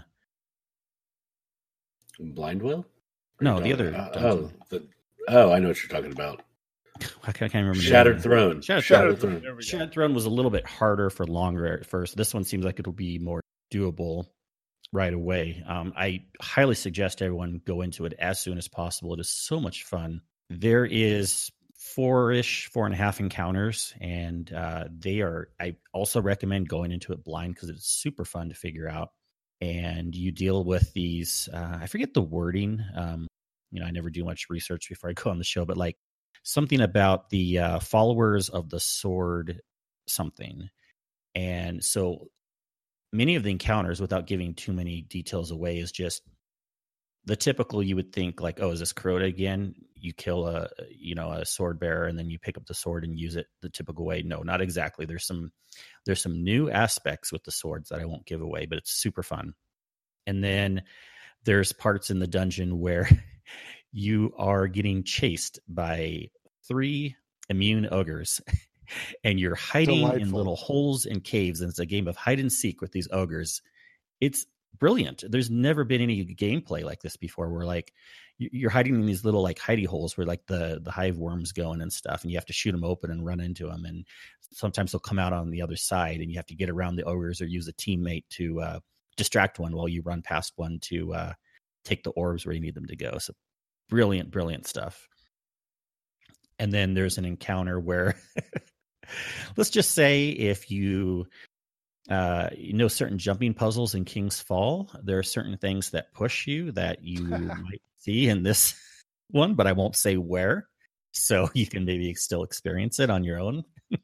C: Blindwell?
A: No, the other
C: Uh, oh,
A: dungeon.
C: the, oh, I know what you're talking about.
A: I can't, I can't remember. the
C: Shattered
A: name.
C: Throne.
A: Shattered,
B: Shattered
A: Throne.
B: Throne. There we go.
A: Shattered Throne was a little bit harder for longer at first. This one seems like it'll be more doable right away. Um, I highly suggest everyone go into it as soon as possible. It is so much fun. There is four-ish, four and a half encounters, and uh, they are. I also recommend going into it blind because it's super fun to figure out. And you deal with these. Uh, I forget the wording. Um, you know, I never do much research before I go on the show, but like. Something about the uh, followers of the sword something. And so many of the encounters, without giving too many details away, is just the typical you would think like, oh, is this Crota again? You kill a, you know, a sword bearer and then you pick up the sword and use it the typical way. No, not exactly. There's some, there's some new aspects with the swords that I won't give away, but it's super fun. And then there's parts in the dungeon where you are getting chased by three immune ogres and you're hiding
B: Delightful.
A: in little holes and caves, and it's a game of hide and seek with these ogres. It's brilliant. There's never been any gameplay like this before where like you're hiding in these little like hidey holes where like the the hive worms go in and stuff, and you have to shoot them open and run into them, and sometimes they'll come out on the other side and you have to get around the ogres or use a teammate to uh distract one while you run past one to uh take the orbs where you need them to go. So brilliant, brilliant stuff. And then there's an encounter where let's just say if you Uh, you know, certain jumping puzzles in King's Fall, there are certain things that push you that you might see in this one, but I won't say where. So you can maybe still experience it on your own.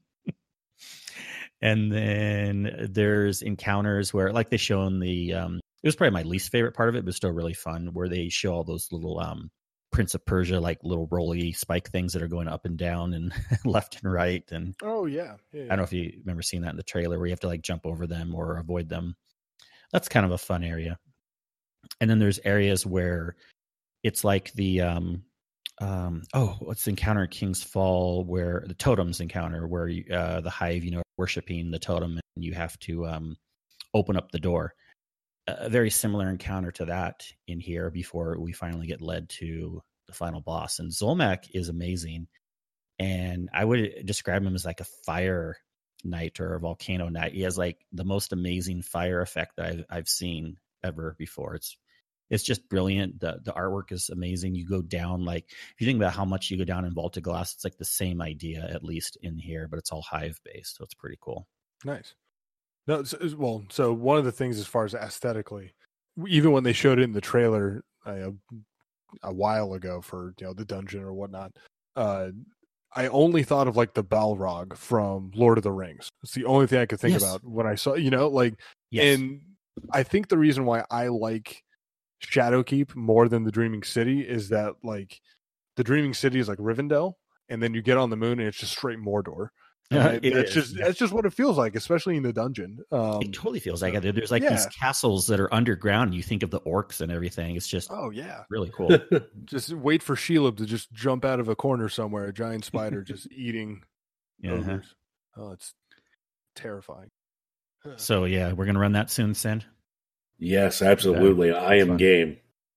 A: And then there's encounters where, like they show in the, um, it was probably my least favorite part of it, but still really fun, where they show all those little um, Prince of Persia, like little rolly spike things that are going up and down and left and right. And
B: oh, yeah. Yeah, yeah.
A: I don't know if you remember seeing that in the trailer where you have to like jump over them or avoid them. That's kind of a fun area. And then there's areas where it's like the, um, um oh what's the encounter in King's Fall where the totems encounter where you, uh the hive, you know, worshiping the totem, and you have to um open up the door. A very similar encounter to that in here before we finally get led to the final boss. And Zolmak is amazing, and I would describe him as like a fire knight or a volcano knight. He has like the most amazing fire effect that I've, I've seen ever before. It's It's just brilliant. The the artwork is amazing. You go down, like, if you think about how much you go down in Vault of Glass, it's like the same idea, at least in here, but it's all hive based. So it's pretty cool.
B: Nice. No, so, well, so one of the things as far as aesthetically, even when they showed it in the trailer uh, a while ago for, you know, the dungeon or whatnot, uh, I only thought of like the Balrog from Lord of the Rings. It's the only thing I could think
A: yes.
B: about when I saw, you know, like,
A: yes.
B: And I think the reason why I like Shadowkeep more than the Dreaming City is that, like, the Dreaming City is like Rivendell, and then you get on the moon and it's just straight Mordor. Uh,
A: it
B: that's
A: is.
B: just that's just what it feels like, especially in the dungeon. Um,
A: it totally feels like it. There's like
B: yeah.
A: these castles that are underground. You think of the orcs and everything. It's just
B: oh yeah,
A: really cool.
B: Just wait for Shelob to just jump out of a corner somewhere, a giant spider just eating
A: uh-huh.
B: ogres. Oh, it's terrifying.
A: So yeah, we're gonna run that soon, Send.
C: Yes, absolutely. Yeah, I am fun. Game.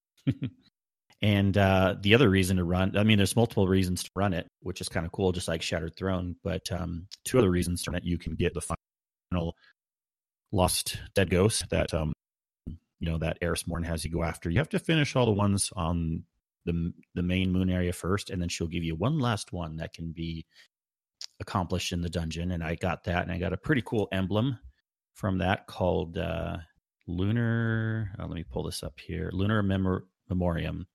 A: And uh, the other reason to run, I mean, there's multiple reasons to run it, which is kind of cool, just like Shattered Throne. But um, two other reasons to run it: you can get the final Lost Dead Ghost that um, you know that Eris Morn has you go after. You have to finish all the ones on the the main moon area first, and then she'll give you one last one that can be accomplished in the dungeon. And I got that, and I got a pretty cool emblem from that called uh, Lunar. Oh, let me pull this up here. Lunar Memor- Memoriam.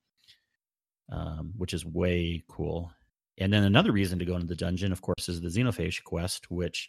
A: Um, which is way cool. And then another reason to go into the dungeon, of course, is the Xenophage quest, which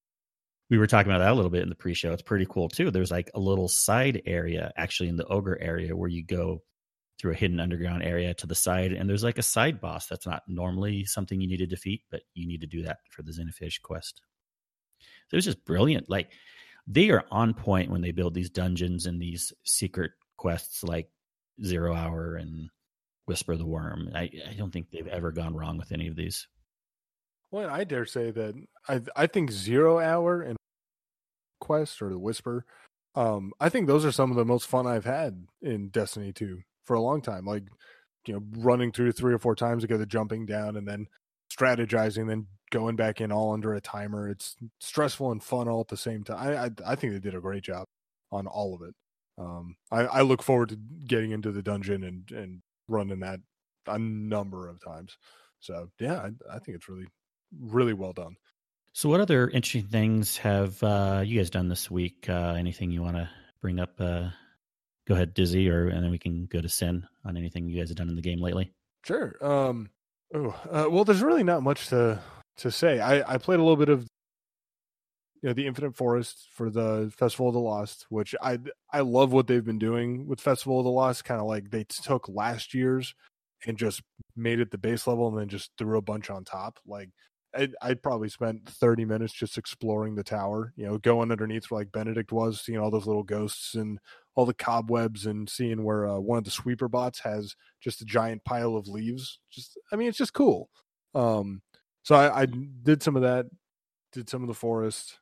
A: we were talking about that a little bit in the pre-show. It's pretty cool, too. There's like a little side area, actually in the Ogre area, where you go through a hidden underground area to the side, and there's like a side boss that's not normally something you need to defeat, but you need to do that for the Xenophage quest. So it's just brilliant. Like, they are on point when they build these dungeons and these secret quests like Zero Hour and Whisper of the Worm. I, I don't think they've ever gone wrong with any of these.
B: Well, I dare say that I I think Zero Hour and Quest or the Whisper, um, I think those are some of the most fun I've had in Destiny two for a long time. Like, you know, running through three or four times to go to jumping down and then strategizing, then going back in all under a timer. It's stressful and fun all at the same time. I I, I think they did a great job on all of it. Um, I, I look forward to getting into the dungeon and and running that a number of times. So yeah, I, I think it's really, really well done.
A: So what other interesting things have uh, you guys done this week? Uh, anything you want to bring up? Uh, go ahead, Dizzy, or and then we can go to Sin on anything you guys have done in the game lately.
B: Sure. Um, oh, uh, well, there's really not much to to say. I, I played a little bit of you know the Infinite Forest for the Festival of the Lost, which I I love what they've been doing with Festival of the Lost. Kind of like they took last year's and just made it the base level and then just threw a bunch on top. Like I I probably spent thirty minutes just exploring the tower, you know, going underneath where like Benedict was, seeing all those little ghosts and all the cobwebs and seeing where uh, one of the sweeper bots has just a giant pile of leaves. Just I mean, it's just cool. Um, so I, I did some of that, did some of the forest.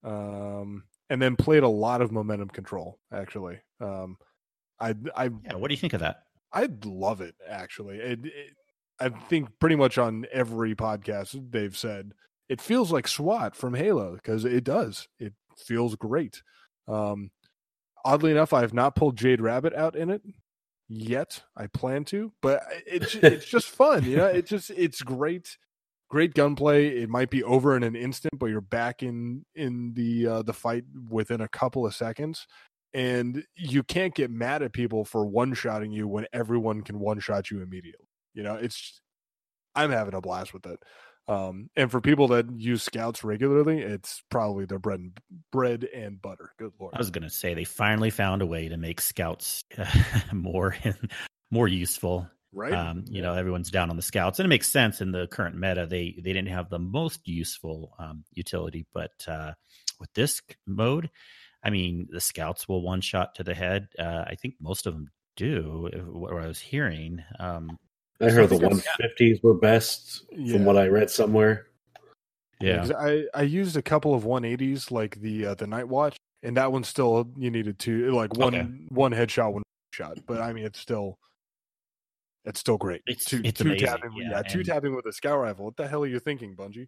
B: Um, and then played a lot of Momentum Control. Actually, um, I, I,
A: yeah. What do you think of that?
B: I love it. Actually, it, it, I think pretty much on every podcast they've said it feels like SWAT from Halo because it does. It feels great. Um, oddly enough, I have not pulled Jade Rabbit out in it yet. I plan to, but it's it's just fun. You know, it just it's great. great gunplay. It might be over in an instant, but you're back in in the uh, the fight within a couple of seconds. And you can't get mad at people for one-shotting you when everyone can one-shot you immediately. You know, it's I'm having a blast with it. Um, and for people that use scouts regularly, it's probably their bread and bread and butter. Good Lord.
A: I was going to say they finally found a way to make scouts uh, more more useful.
B: Right.
A: Um, you know, everyone's down on the scouts, and it makes sense in the current meta. They they didn't have the most useful um, utility, but uh, with this mode, I mean, the scouts will one shot to the head. Uh, I think most of them do. What I was hearing. Um,
C: I heard the one fifties were best
B: Yeah.
C: from what I read somewhere.
A: yeah,
B: I, I used a couple of one eighties, like the uh, the Night Watch, and that one still you needed to like one
A: Okay.
B: one headshot, one shot. But I mean, it's still it's still great.
A: It's-
B: two,
A: it's
B: two
A: amazing,
B: tapping,
A: yeah,
B: yeah, two
A: and-
B: tapping with a scout rifle. What the hell are you thinking, Bungie?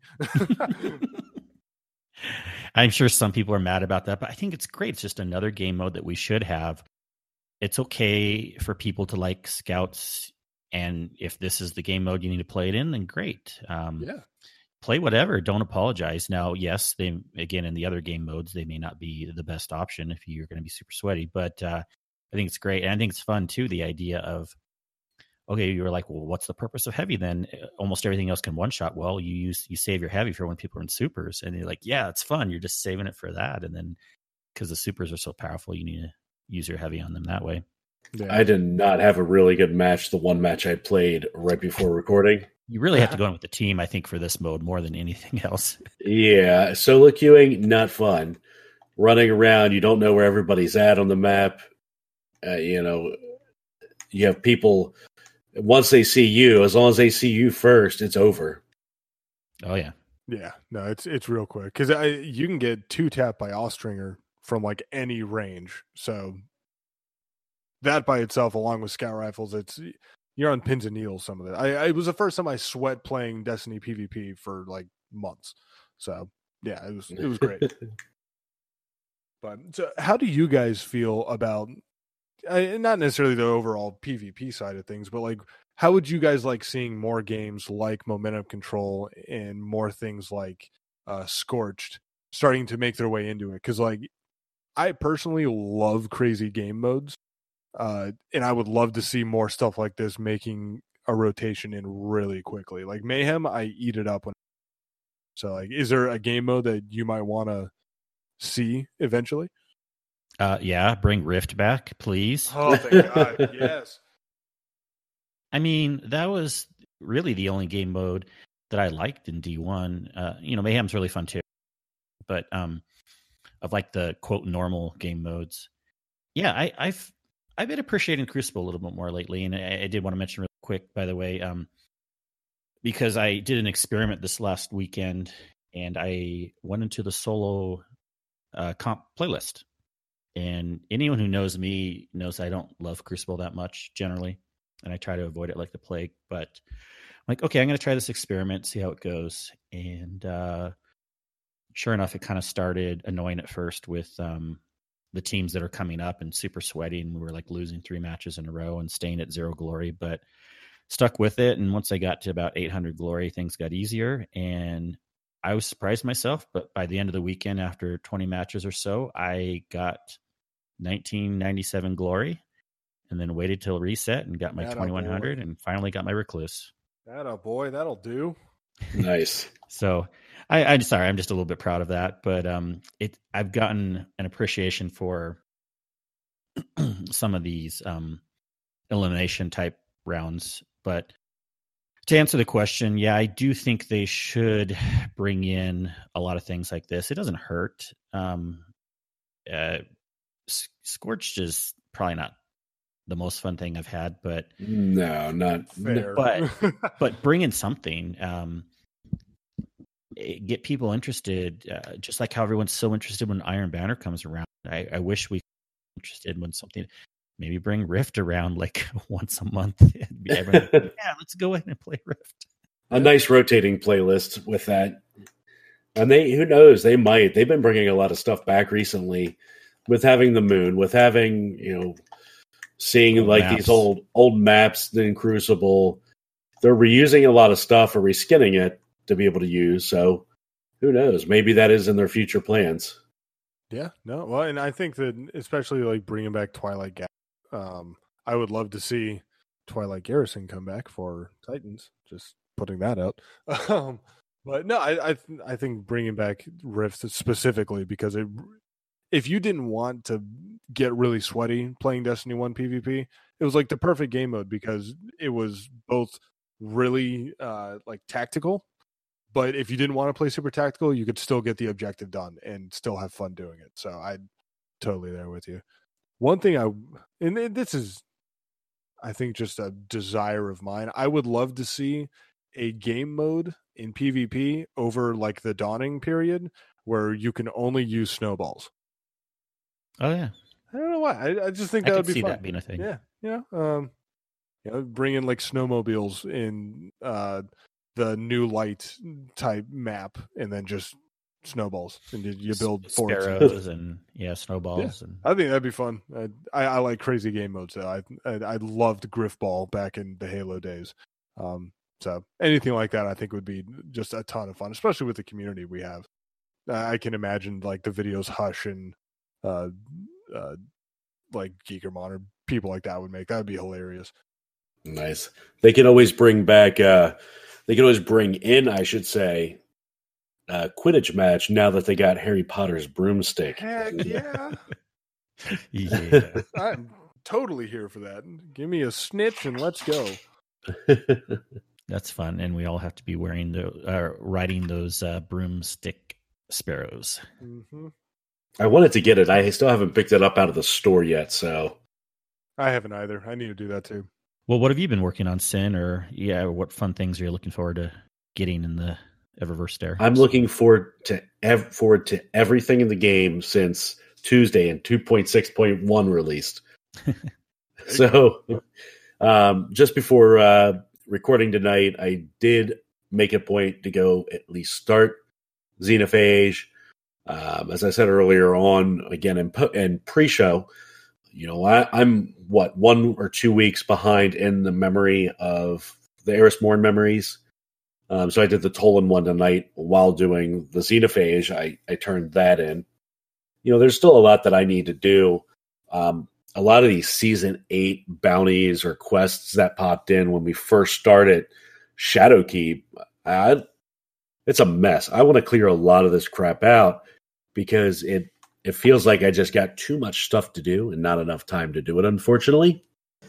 A: I'm sure some people are mad about that, but I think it's great. It's just another game mode that we should have. It's okay for people to like scouts, and if this is the game mode you need to play it in, then great. Um,
B: yeah,
A: play whatever. Don't apologize. Now, yes, they again in the other game modes they may not be the best option if you're going to be super sweaty, but uh, I think it's great, and I think it's fun too. The idea of okay, you were like, well, what's the purpose of heavy then? Almost everything else can one shot. Well, you use you save your heavy for when people are in supers, and you're like, yeah, it's fun. You're just saving it for that, and then because the supers are so powerful, you need to use your heavy on them that way.
B: yeah.
C: I did not have a really good match. The one match I played right before recording.
A: You really have to go in with the team, I think, for this mode more than anything else.
C: Yeah, solo queuing, not fun. Running around, you don't know where everybody's at on the map. Uh, you know, you have people, once they see you, as long as they see you first, it's over.
A: Oh yeah,
B: Yeah, no, it's it's real quick because I you can get two tapped by Austringer from like any range. So that by itself, along with scout rifles, it's you're on pins and needles. Some of it. I, I it was the first time I sweat playing Destiny PvP for like months. So yeah, it was it was great. But so, how do you guys feel about uh, not necessarily the overall PvP side of things, but like how would you guys like seeing more games like Momentum Control and more things like uh, Scorched starting to make their way into it? Because like I personally love crazy game modes, uh, and I would love to see more stuff like this making a rotation in really quickly. Like Mayhem, I eat it up when. So like, is there a game mode that you might want to see eventually?
A: uh, yeah. Bring Rift back, please.
B: Oh, thank God! Yes.
A: I mean, that was really the only game mode that I liked in D one. Uh, you know, Mayhem's really fun too, but um, of like the quote normal game modes, yeah, I, I've I've been appreciating Crucible a little bit more lately, and I, I did want to mention real quick, by the way, um, because I did an experiment this last weekend, and I went into the solo uh, comp playlist, and anyone who knows me knows I don't love Crucible that much generally. And I try to avoid it like the plague. But I'm like, okay, I'm going to try this experiment, see how it goes. And uh, sure enough, it kind of started annoying at first with um, the teams that are coming up and super sweaty. And we were like losing three matches in a row and staying at zero glory. But stuck with it. And once I got to about eight hundred glory, things got easier. And I was surprised myself. But by the end of the weekend, after twenty matches or so, I got nineteen ninety-seven glory. And then waited till reset and got my
B: Atta
A: twenty-one hundred
B: boy.
A: and finally got my Recluse.
B: Atta boy, that'll do.
C: Nice.
A: So I, I'm sorry, I'm just a little bit proud of that. But um, it I've gotten an appreciation for some of these um, elimination type rounds. But to answer the question, yeah, I do think they should bring in a lot of things like this. It doesn't hurt. Um, uh, Scorched is probably not the most fun thing I've had, but
C: No, not.
B: Fair.
A: but but bring in something, um, get people interested, uh, just like how everyone's so interested when Iron Banner comes around. I, I wish we were interested when something, maybe bring Rift around like once a month. Everyone, yeah, let's go ahead and play Rift.
C: A nice rotating playlist with that. And they, who knows, they might. They've been bringing a lot of stuff back recently with having the moon, with having, you know, seeing
A: Old
C: like
A: maps.
C: these old old maps in Crucible. They're reusing a lot of stuff or reskinning it to be able to use. So who knows? Maybe that is in their future plans.
B: Yeah, no. Well, and I think that especially like bringing back Twilight Gap, um, I would love to see Twilight Garrison come back for Titans. Just putting that out. Um, but no, I I, I think bringing back Rift specifically because it, if you didn't want to get really sweaty playing Destiny one PvP, it was like the perfect game mode because it was both really uh, like tactical. But if you didn't want to play super tactical, you could still get the objective done and still have fun doing it. So I'm totally there with you. One thing I, and this is, I think, just a desire of mine. I would love to see a game mode in PvP over like the Dawning period where you can only use snowballs.
A: Oh, yeah.
B: I don't know why. I, I just think
A: I
B: that
A: could
B: would be
A: see
B: fun.
A: that being a thing.
B: Yeah. Yeah. Um, you know, bring in like snowmobiles in, uh, the new light type map and then just snowballs and you, you build forts.
A: Sparrows and yeah, snowballs.
B: Yeah,
A: and
B: I think that'd be fun. I, I, I like crazy game modes though. I, I I loved Griffball back in the Halo days. Um, so anything like that I think would be just a ton of fun, especially with the community we have. I can imagine like the videos Hush and uh, uh, like Geekermon or people like that would make. That would be hilarious.
C: Nice. They can always bring back uh They can always bring in, I should say, a Quidditch match now that they got Harry Potter's broomstick.
B: Heck yeah.
A: yeah.
B: I'm totally here for that. Give me a snitch and let's go.
A: That's fun. And we all have to be wearing the, uh, riding those uh, broomstick sparrows.
B: Mm-hmm.
C: I wanted to get it. I still haven't picked it up out of the store yet, so.
B: I haven't either. I need to do that too.
A: Well, what have you been working on, Sin? Or yeah, what fun things are you looking forward to getting in the Eververse there?
C: I'm looking forward to ev- forward to everything in the game since Tuesday and two point six point one released. So, um, just before uh, recording tonight, I did make a point to go at least start Xenophage. Um, as I said earlier on, again in, po- in pre-show, you know, I, I'm what one or two weeks behind in the memory of the Eris Morn memories. Um, so I did the Tolan one tonight while doing the Xenophage. I, I turned that in. You know, there's still a lot that I need to do. Um, a lot of these season eight bounties or quests that popped in when we first started Shadowkeep, I, it's a mess. I want to clear a lot of this crap out because it it feels like I just got too much stuff to do and not enough time to do it, unfortunately.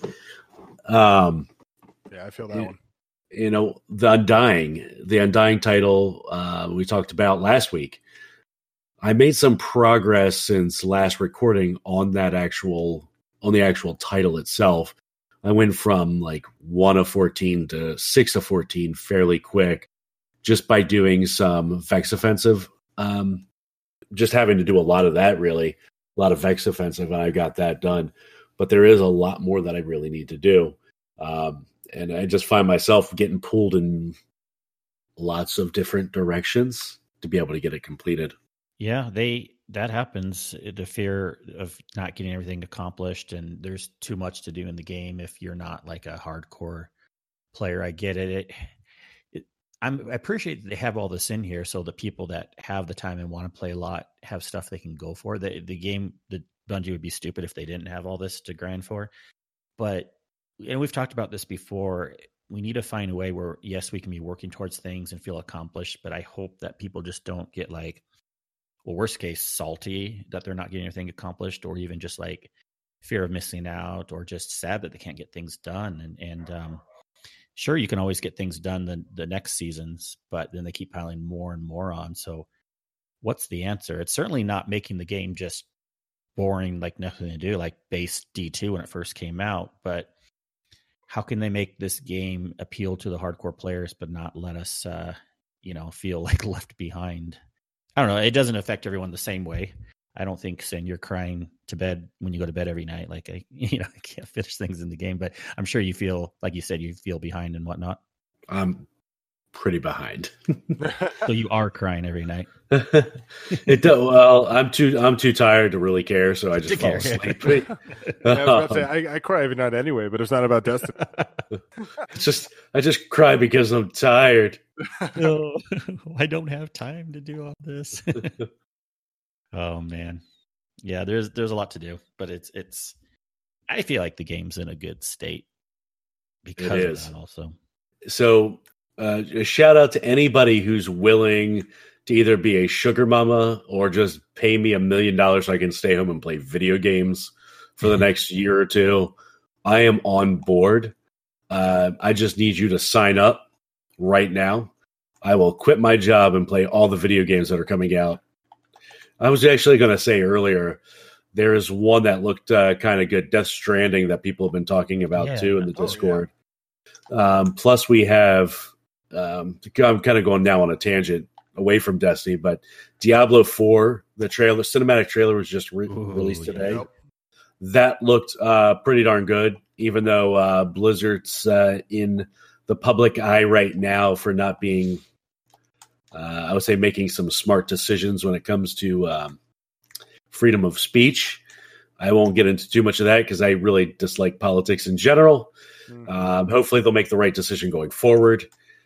C: Um,
B: yeah, I feel that
C: you,
B: one.
C: You know, the Undying, the Undying title uh, we talked about last week. I made some progress since last recording on that actual, on the actual title itself. I went from like one of fourteen to six of fourteen fairly quick just by doing some Vex Offensive. Um, just having to do a lot of that, really. A lot of Vex Offensive, and I got that done. But there is a lot more that I really need to do. Um, and I just find myself getting pulled in lots of different directions to be able to get it completed.
A: Yeah, they that happens. The fear of not getting everything accomplished, and there's too much to do in the game if you're not like a hardcore player. I get it. It, it I'm, I appreciate that they have all this in here, so the people that have the time and want to play a lot have stuff they can go for. The the game, the Bungie would be stupid if they didn't have all this to grind for. But and we've talked about this before. We need to find a way where yes, we can be working towards things and feel accomplished. But I hope that people just don't get like, well, worst case, salty that they're not getting anything accomplished, or even just like fear of missing out, or just sad that they can't get things done. And and um, sure, you can always get things done the the next seasons, but then they keep piling more and more on. So, what's the answer? It's certainly not making the game just boring, like nothing to do, like base D two when it first came out. But how can they make this game appeal to the hardcore players, but not let us, uh, you know, feel like left behind? I don't know. It doesn't affect everyone the same way. I don't think, Sin, you're crying to bed when you go to bed every night. Like, I, you know, I can't finish things in the game, but I'm sure you feel, like you said, you feel behind and whatnot.
C: Um, pretty behind.
A: So you are crying every night.
C: It does, well, I'm too I'm too tired to really care, so I just
A: To
C: fall
A: care.
C: asleep.
B: Yeah, I, was about to say, I, I cry every night anyway, but it's not about Destiny.
C: It's just I just cry because I'm tired.
A: No, I don't have time to do all this. Oh man, yeah. There's there's a lot to do, but it's it's. I feel like the game's in a good state because
C: It
A: of
C: is.
A: that. Also,
C: So uh, a shout out to anybody who's willing to either be a sugar mama or just pay me a million dollars so I can stay home and play video games for the next year or two. I am on board. Uh, I just need you to sign up right now. I will quit my job and play all the video games that are coming out. I was actually going to say earlier, there is one that looked uh, kind of good, Death Stranding, that people have been talking about
A: Yeah.
C: too in the
B: Oh,
C: Discord. Um, plus, we have, um, I'm kind of going now on a tangent away from Destiny, but Diablo four, the trailer, cinematic trailer was just re-
A: Ooh,
C: released today.
B: Yep.
C: That looked uh, pretty darn good, even though uh, Blizzard's uh, in the public eye right now for not being, uh, I would say, making some smart decisions when it comes to um, freedom of speech. I won't get into too much of that because I really dislike politics in general.
B: Mhm.
C: Um, hopefully they'll make the right decision going forward.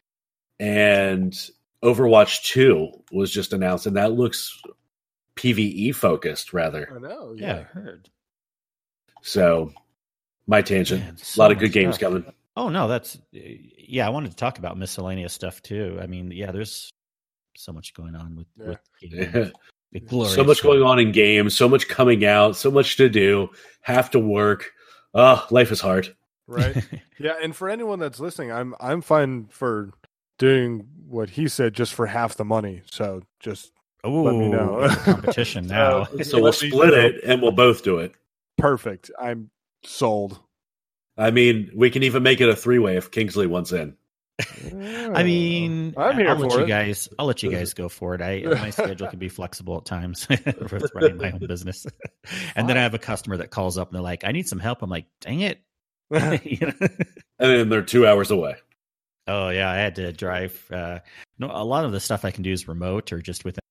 C: And Overwatch two was just announced, and that looks PvE focused rather.
B: I know.
A: yeah, I
B: Yeah.
A: heard.
C: So my tangent,
A: Man,
C: a
A: so
C: lot of good
A: much
C: games
A: stuff.
C: coming.
A: Oh no, that's yeah. I wanted to talk about miscellaneous stuff too. I mean, yeah, there's so much going on with
B: Yeah.
A: with games. The glorious
C: So much
A: stuff.
C: going on in games, so much coming out, so much to do, have to work. Oh, life is hard.
B: Right. Yeah, and for anyone that's listening, I'm I'm fine for doing what he said just for half the money. So just
A: Oh,
B: Let me know.
A: we have a competition now.
B: So-
C: So we'll
B: Let me
C: split
B: know.
C: it and we'll both do it.
B: perfect. I'm sold.
C: I mean, we can even make it a three-way if Kingsley wants in.
A: I mean,
B: I'm here
A: I'll let
B: for
A: you
B: it.
A: guys. I'll let you guys go for it. I my schedule can be flexible at times with running my own business. And then I have a customer that calls up and they're like, "I need some help." I'm like, "Dang it!" You know?
C: And then they're two hours away.
A: Oh yeah, I had to drive. Uh, no, a lot of the stuff I can do is remote or just within.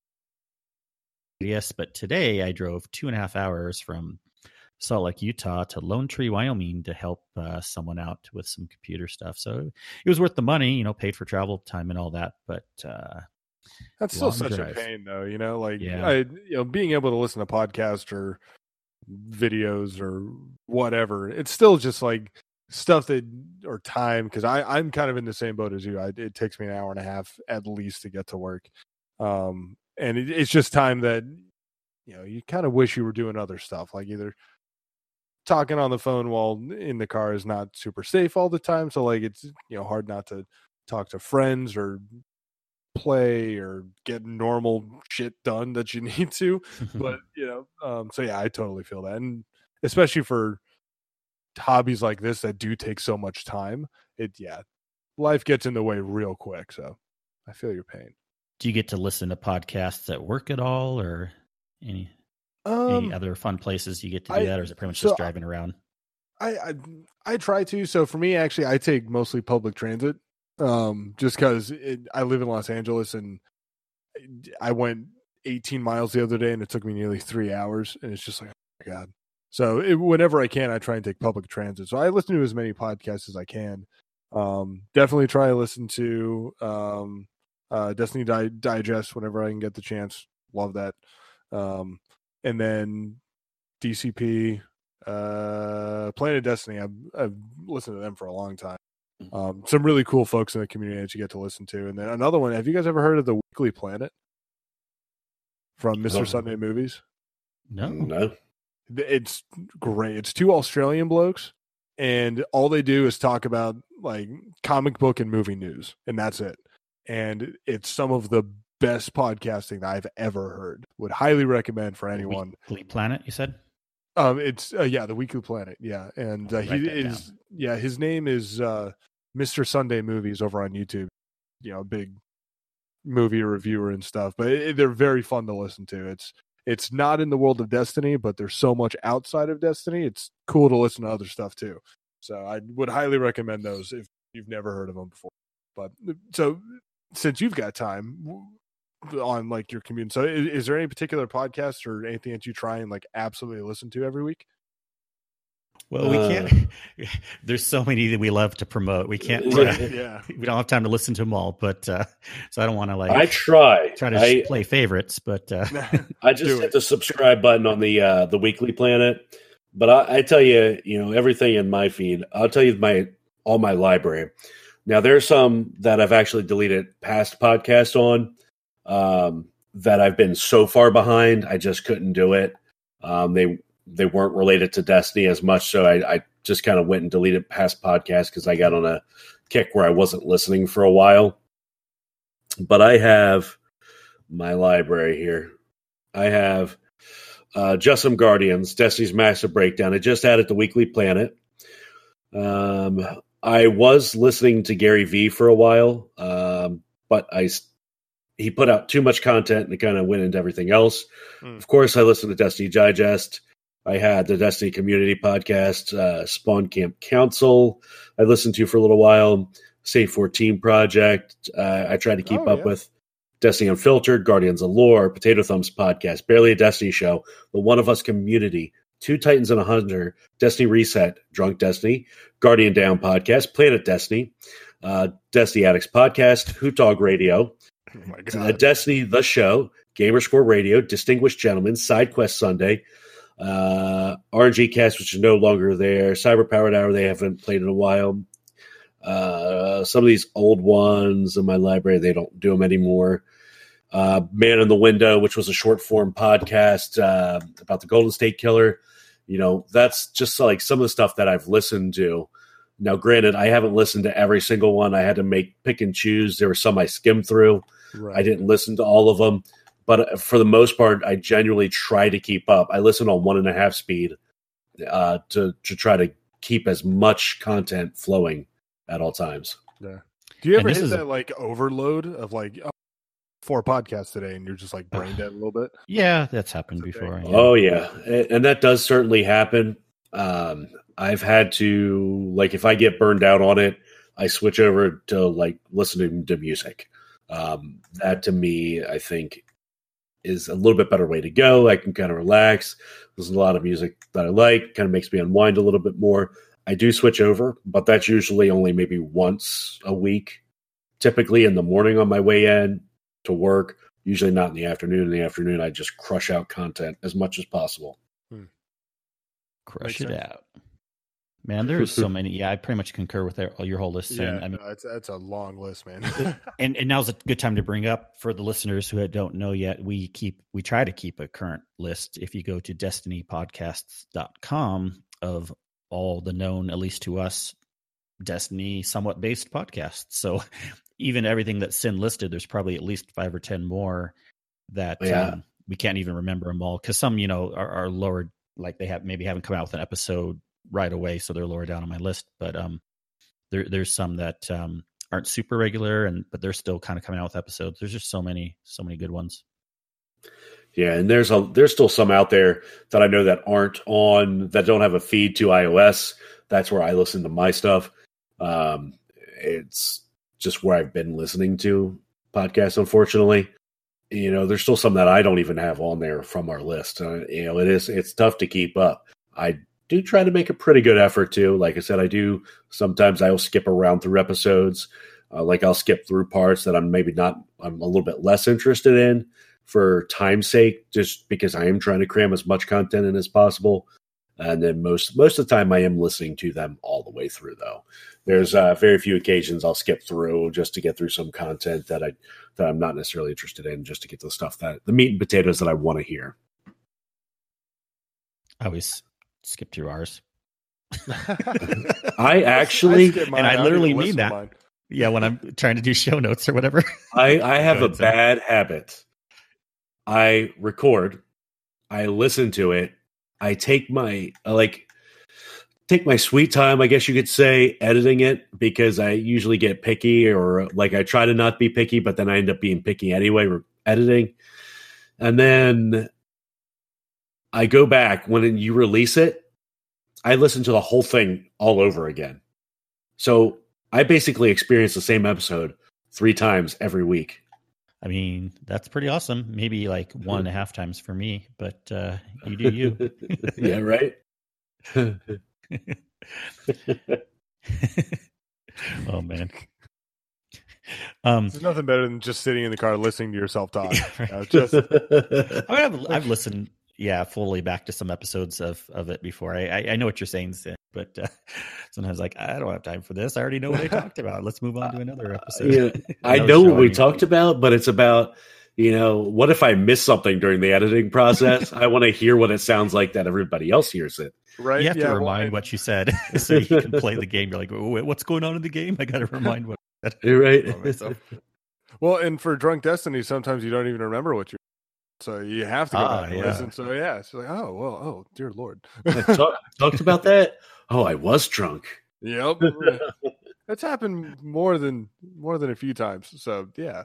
A: Yes, but today I drove two and a half hours from Salt Lake, Utah to Lone Tree, Wyoming to help uh, someone out with some computer stuff. So it was worth the money, you know, paid for travel time and all that. But uh,
B: That's still
A: long
B: such
A: drive.
B: a pain, though. You know, like
A: Yeah.
B: I, you know, being able to listen to podcasts or videos or whatever, it's still just like stuff that or time because I I'm kind of in the same boat as you. I, it takes me an hour and a half at least to get to work, um, and it, it's just time that you know you kind of wish you were doing other stuff, like either talking on the phone while in the car is not super safe all the time. So like it's you know hard not to talk to friends or play or get normal shit done that you need to. But you know, um, so yeah, I totally feel that, and especially for hobbies like this that do take so much time, it yeah, life gets in the way real quick. So I feel your pain.
A: do you get to listen to podcasts at work at all, or any
B: Um,
A: any other fun places you get to do
B: I-
A: that, or is it pretty much
B: so
A: just driving around?
B: I, I I try to. So for me, actually, I take mostly public transit, um, just because I live in Los Angeles, and I went eighteen miles the other day, and it took me nearly three hours, and it's just like, oh my god. So it, whenever I can, I try and take public transit. So I listen to as many podcasts as I can. Um, definitely try to listen to um, uh, Destiny Di- Digest whenever I can get the chance. Love that. Um, and then D C P. Uh, Planet Destiny. I've, I've listened to them for a long time. Um, some really cool folks in the community that you get to listen to. And then another one. Have you guys ever heard of the Weekly Planet from Mister
C: No.
B: Sunday Movies?
A: No,
C: No.
B: It's great. It's two Australian blokes, and all they do is talk about like comic book and movie news, and that's it. And it's some of the best podcasting that I've ever heard. Would highly recommend for anyone.
A: Weekly Planet, you said?
B: Um, it's uh, yeah, the Weekly Planet, yeah, and uh,
A: I'll
B: he
A: write that
B: is yeah, his name is uh, Mister Sunday Movies over on YouTube. You know, big movie reviewer and stuff, but it, they're very fun to listen to. It's it's not in the world of Destiny, but there's so much outside of Destiny. It's cool to listen to other stuff too. So I would highly recommend those if you've never heard of them before. But so since you've got time on like your commute, so is, is there any particular podcast or anything that you try and like absolutely listen to every week?
A: Well, we can't. Uh, there's so many that we love to promote. We can't. Uh, yeah, we don't have time to listen to them all. But uh, so I don't want to like.
C: I try.
A: Try to
C: I,
A: play favorites, but uh,
C: I just hit the subscribe button on the uh, the Weekly Planet. But I, I tell you, you know, everything in my feed. I'll tell you my all my library. Now there's some that I've actually deleted past podcasts on um, that I've been so far behind. I just couldn't do it. Um, they. They weren't related to Destiny as much, so I, I just kind of went and deleted past podcasts because I got on a kick where I wasn't listening for a while. But I have my library here. I have uh, Just Some Guardians, Destiny's Massive Breakdown. I just added the Weekly Planet. Um, I was listening to Gary Vee for a while, um, but I he put out too much content and it kind of went into everything else. Mm. Of course, I listened to Destiny Digest. I had the Destiny Community Podcast, uh, Spawn Camp Council. I listened to for a little while. Save fourteen Project. Uh, I tried to keep
B: oh,
C: up
B: yeah.
C: with Destiny Unfiltered, Guardians of Lore, Potato Thumbs Podcast, Barely a Destiny Show, The One of Us Community, Two Titans and a Hunter, Destiny Reset, Drunk Destiny, Guardian Down Podcast, Planet Destiny, uh, Destiny Addicts Podcast, Hoot Dog Radio,
B: oh my
C: uh,
B: God.
C: Destiny The Show, Gamersport Radio, Distinguished Gentlemen, Side Quest Sunday, uh, R N G Cast, which is no longer there, Cyber Powered Hour, they haven't played in a while. Uh, some of these old ones in my library, they don't do them anymore. Uh, Man in the Window, which was a short form podcast uh, about the Golden State Killer. You know, that's just like some of the stuff that I've listened to. Now, granted, I haven't listened to every single one. I had to make pick and choose. There were some I skimmed through. Right. I didn't listen to all of them. But for the most part, I genuinely try to keep up. I listen on one and a half speed uh, to, to try to keep as much content flowing at all times.
B: Yeah. Do you ever hit
A: is
B: that
A: a-
B: like overload of like oh, four podcasts today and you're just like brain dead a little bit?
A: Yeah, that's happened
B: That's
A: before.
B: okay.
A: Yeah.
C: Oh, yeah. And, and that does certainly happen. Um, I've had to, like, if I get burned out on it, I switch over to like listening to music. Um, that to me, I think, is a little bit better way to go. I can kind of relax. There's a lot of music that I like, kind of makes me unwind a little bit more. I do switch over, but that's usually only maybe once a week, typically in the morning on my way in to work, usually not in the afternoon. In the afternoon, I just crush out content as much as possible.
B: Hmm.
A: Crush
B: Makes
A: it
B: sense.
A: out. Man, there's so many. Yeah, I pretty much concur with their, your whole list.
B: Yeah,
A: And, I mean,
B: no, that's, that's a long list, man.
A: and and now's a good time to bring up for the listeners who don't know yet. We keep we try to keep a current list. If you go to destiny podcasts dot com of all the known, at least to us, Destiny somewhat based podcasts. So even everything that's Sin listed, there's probably at least five or ten more that
C: Yeah.
A: um, we can't even remember them all because some, you know, are, are lowered, like they have maybe haven't come out with an episode right away, so they're lower down on my list. But um, there there's some that um aren't super regular, and but they're still kind of coming out with episodes. There's just so many, so many good ones.
C: Yeah, and there's a there's still some out there that I know that aren't on, that don't have a feed to iOS. That's where I listen to my stuff. Um, it's just where I've been listening to podcasts, unfortunately. You know, there's still some that I don't even have on there from our list. Uh, you know, it is it's tough to keep up. I do try to make a pretty good effort to. Like I said, I do sometimes I'll skip around through episodes. Uh, like I'll skip through parts that I'm maybe not, I'm a little bit less interested in for time's sake, just because I am trying to cram as much content in as possible. And then most most of the time I am listening to them all the way through, though. There's uh, very few occasions I'll skip through just to get through some content that I that I'm not necessarily interested in, just to get the stuff that the meat and potatoes that I want to hear.
A: I always skip through ours.
C: I actually,
B: skip mine.
A: and I
B: don't
A: literally
B: even
A: mean
B: listen to
A: that.
B: mine.
A: Yeah, when I'm trying to do show notes or whatever.
C: I, I have
A: Go
C: a
A: ahead, Sam.
C: bad habit. I record, I listen to it, I take my I like take my sweet time, I guess you could say, editing it, because I usually get picky, or like I try to not be picky, but then I end up being picky anyway, or editing. And then I go back when you release it, I listen to the whole thing all over again. So I basically experience the same episode three times every week.
A: I mean, that's pretty awesome. Maybe like one and a half times for me, but uh, you do you.
C: Yeah, right?
A: Oh, man. Um,
B: There's nothing better than just sitting in the car listening to yourself talk.
A: right.
B: You know, just
A: I mean, I've, I've listened, yeah, fully back to some episodes of, of it before. I, I, I know what you're saying, Sid, but uh, sometimes like, I don't have time for this. I already know what I talked about. Let's move on to another episode.
C: Yeah, I know what we me. talked about, but it's about, you know, what if I miss something during the editing process? I want to hear what it sounds like that everybody else hears it.
B: Right?
A: You have
B: yeah,
A: to remind well, what you said so you can play the game. You're like, what's going on in the game? I got to remind what I said.
C: You're right.
B: Well, and for Drunk Destiny, sometimes you don't even remember what you're. So you have to go
A: ah,
B: back and
A: yeah.
B: listen. So yeah, it's like, oh well, oh dear Lord.
C: Talk, talked about that. Oh, I was drunk.
B: Yep, that's happened more than more than a few times. So yeah.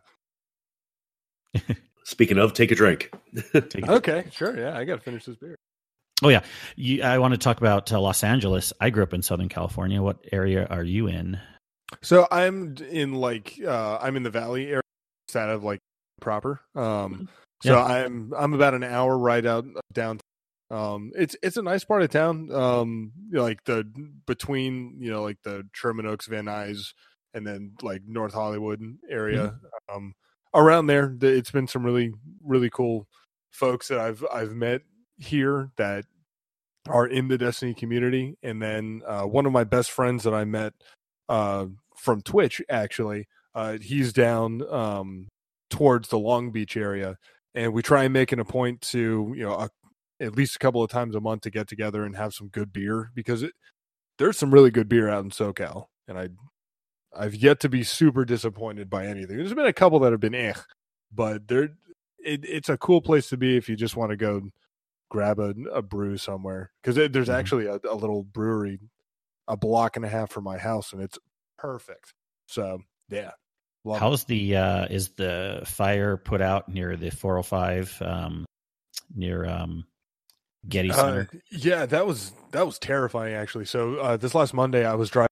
C: Speaking of, take a drink.
B: Take a okay, drink. Sure. Yeah, I got to finish this beer.
A: Oh yeah, you, I want to talk about uh, Los Angeles. I grew up in Southern California. What area are you in?
B: So I'm in like uh, I'm in the Valley area instead of like proper. Um, so yeah. I'm I'm about an hour right out downtown. Um, it's it's a nice part of town. Um, you know, like the between you know like the Sherman Oaks, Van Nuys, and then like North Hollywood area. Mm-hmm. Um, around there, it's been some really really cool folks that I've I've met here that are in the Destiny community, and then uh, one of my best friends that I met uh, from Twitch actually, uh, he's down um, towards the Long Beach area, and we try and make it a point to you know a, at least a couple of times a month to get together and have some good beer because it, there's some really good beer out in SoCal, and I I've yet to be super disappointed by anything. There's been a couple that have been eh, but there it, it's a cool place to be if you just want to go grab a, a brew somewhere because there's mm-hmm. actually a, a little brewery a block and a half from my house and it's perfect. So yeah.
A: How's it. the uh is the fire put out near the four oh five um near um Getty Center?
B: Uh, yeah, that was that was terrifying actually. So uh this last Monday I was driving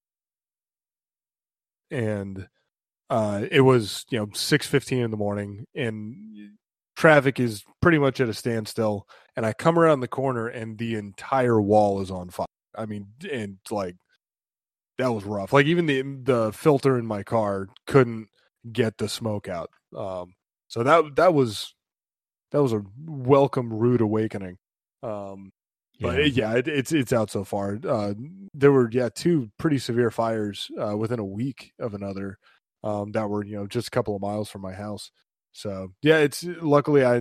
B: and uh it was you know six fifteen in the morning and traffic is pretty much at a standstill, and I come around the corner and the entire wall is on fire. I mean, and like that was rough. Like even the the filter in my car couldn't get the smoke out. Um, so that that was that was a welcome rude awakening. Um, but yeah, it, yeah it, it's it's out so far. Uh, there were yeah two pretty severe fires uh, within a week of another um, that were you know just a couple of miles from my house. So yeah, it's luckily I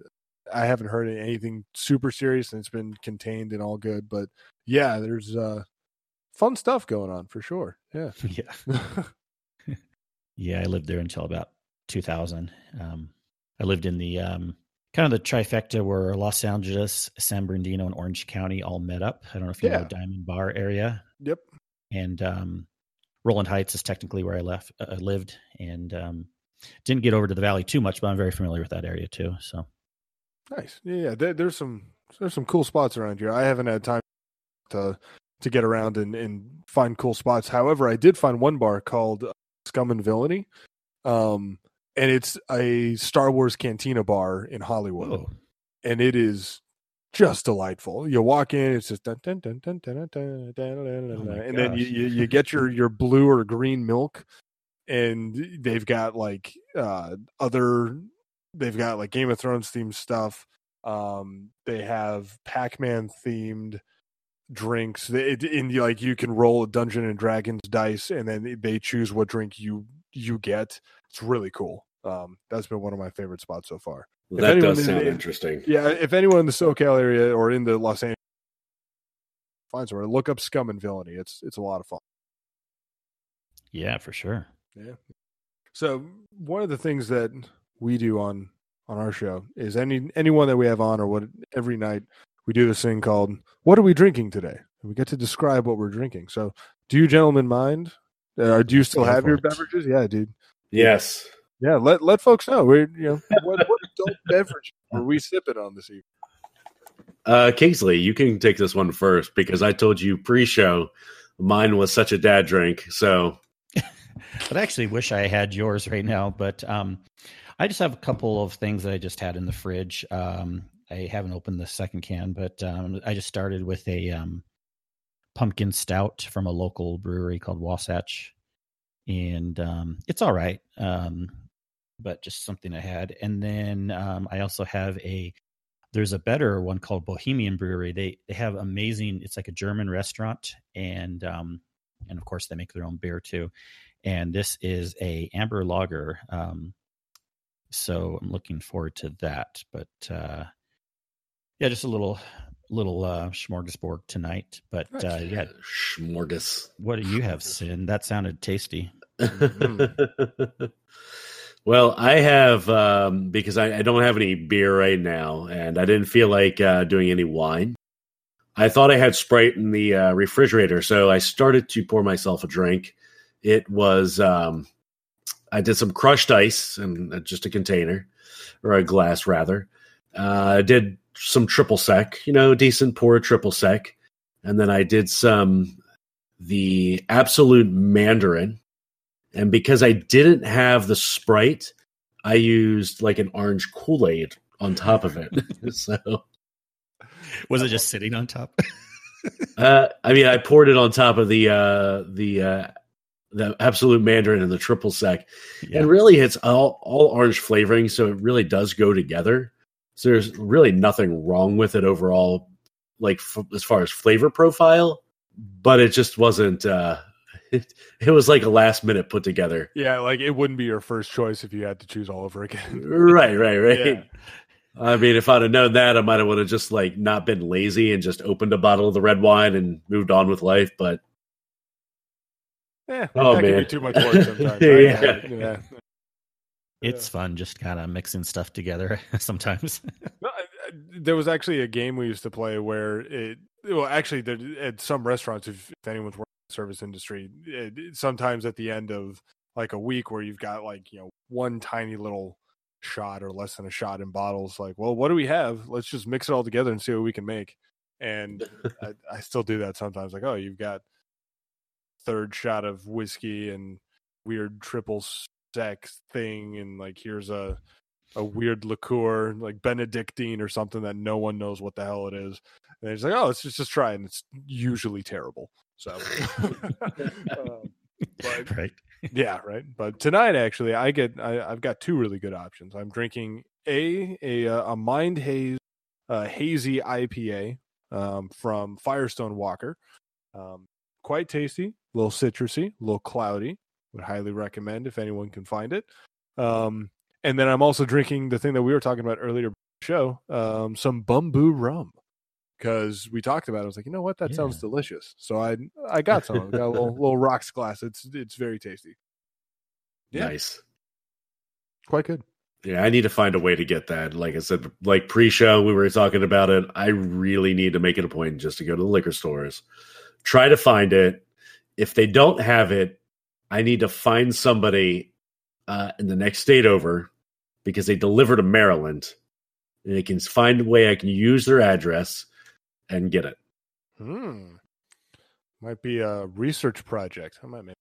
B: I haven't heard anything super serious and it's been contained and all good. But yeah, there's uh, fun stuff going on for sure. Yeah,
A: yeah, yeah. I lived there until about two thousand. Um, I lived in the um, kind of the trifecta where Los Angeles, San Bernardino, and Orange County all met up. I don't know if you yeah. know Diamond Bar area.
B: Yep.
A: And um, Roland Heights is technically where I left uh, lived and. Um, Didn't get over to the valley too much, but I'm very familiar with that area too. So
B: nice, yeah. There, there's some there's some cool spots around here. I haven't had time to to get around and, and find cool spots. However, I did find one bar called Scum and Villainy, um, and it's a Star Wars Cantina bar in Hollywood, Whoa. and it is just delightful. You walk in, it's just dun, dun, dun, dun, dun, dun, dun, dun, dun, and then you, you you get your your blue or green milk. And they've got like uh, other, they've got like Game of Thrones themed stuff. Um, they have Pac-Man themed drinks. They, and you, like you can roll a Dungeon and Dragons dice, and then they choose what drink you you get. It's really cool. Um, that's been one of my favorite spots so far.
C: Well, that does sound in, interesting.
B: Yeah, if anyone in the SoCal area or in the Los Angeles finds somewhere, look up Scum and Villainy. It's it's a lot of fun.
A: Yeah, for sure.
B: Yeah. So one of the things that we do on, on our show is any anyone that we have on or what every night we do this thing called "What are we drinking today?" And we get to describe what we're drinking. So, do you gentlemen mind? Uh, do you still have your beverages? Yeah, dude.
C: Yes.
B: Yeah. Let let folks know. We're you know what, what adult beverage are we sipping on this evening?
C: Uh, Kingsley, you can take this one first because I told you pre-show mine was such a dad drink. So.
A: But I actually wish I had yours right now. But um, I just have a couple of things that I just had in the fridge. Um, I haven't opened the second can, but um, I just started with a um, pumpkin stout from a local brewery called Wasatch. And um, it's all right, um, but just something I had. And then um, I also have a, there's a better one called Bohemian Brewery. They they have amazing, it's like a German restaurant. And, um, and of course they make their own beer too. And this is a amber lager. Um, so I'm looking forward to that. But uh, yeah, just a little little uh, smorgasbord tonight. But uh, yeah,
C: Smorgas.
A: What do you have, Sin? That sounded tasty.
C: Well, I have um, because I, I don't have any beer right now, and I didn't feel like uh, doing any wine. I thought I had Sprite in the uh, refrigerator, so I started to pour myself a drink. It was um, I did some crushed ice in just a container or a glass rather. Uh, I did some triple sec, you know, decent pour triple sec, and then I did some the Absolute Mandarin. And because I didn't have the Sprite, I used like an orange Kool-Aid on top of it. So,
A: was it just sitting on top?
C: uh, I mean, I poured it on top of the uh, the uh, the Absolute Mandarin and the triple sec, yeah. And really, it's all all orange flavoring, so it really does go together. So there's really nothing wrong with it overall, like f- as far as flavor profile. But it just wasn't. Uh, It, it was like a last minute put together.
B: Yeah, like it wouldn't be your first choice if you had to choose all over again.
C: right, right, right.
B: Yeah.
C: I mean, if I'd have known that, I might have would have just like not been lazy and just opened a bottle of the red wine and moved on with life. But
B: yeah,
C: oh
B: that
C: man,
B: can be too much work sometimes.
C: yeah.
B: Right? yeah, yeah.
A: It's fun just kind of mixing stuff together sometimes.
B: No, I, I, there was actually a game we used to play where it. Well, actually, there, at some restaurants, if, if anyone's working in the service industry, it, it, sometimes at the end of like a week where you've got like you know one tiny little shot or less than a shot in bottles, like, well, what do we have? Let's just mix it all together and see what we can make. And I, I still do that sometimes. Like, oh, you've got third shot of whiskey and weird triple sec thing, and like here's a a weird liqueur like Benedictine or something that no one knows what the hell it is. And it's like, oh, let's just, just try it. And it's usually terrible. So, um, but,
A: right.
B: yeah, right. But tonight, actually, I get, I, I've got two really good options. I'm drinking a, a, a Mind Haze uh, hazy I P A um, from Firestone Walker. Um, quite tasty, a little citrusy, a little cloudy. Would highly recommend if anyone can find it. Um, And then I'm also drinking the thing that we were talking about earlier in the show, um, some Bumbu rum, because we talked about it. I was like, you know what? That yeah. sounds delicious. So I I got some. I got a little, little rocks glass. It's it's very tasty.
C: Yeah. Nice.
B: Quite good.
C: Yeah, I need to find a way to get that. Like I said, like pre-show, we were talking about it. I really need to make it a point just to go to the liquor stores, try to find it. If they don't have it, I need to find somebody Uh, in the next state over, because they deliver to Maryland, and they can find a way I can use their address and get it.
B: Hmm. Might be a research project. I might make.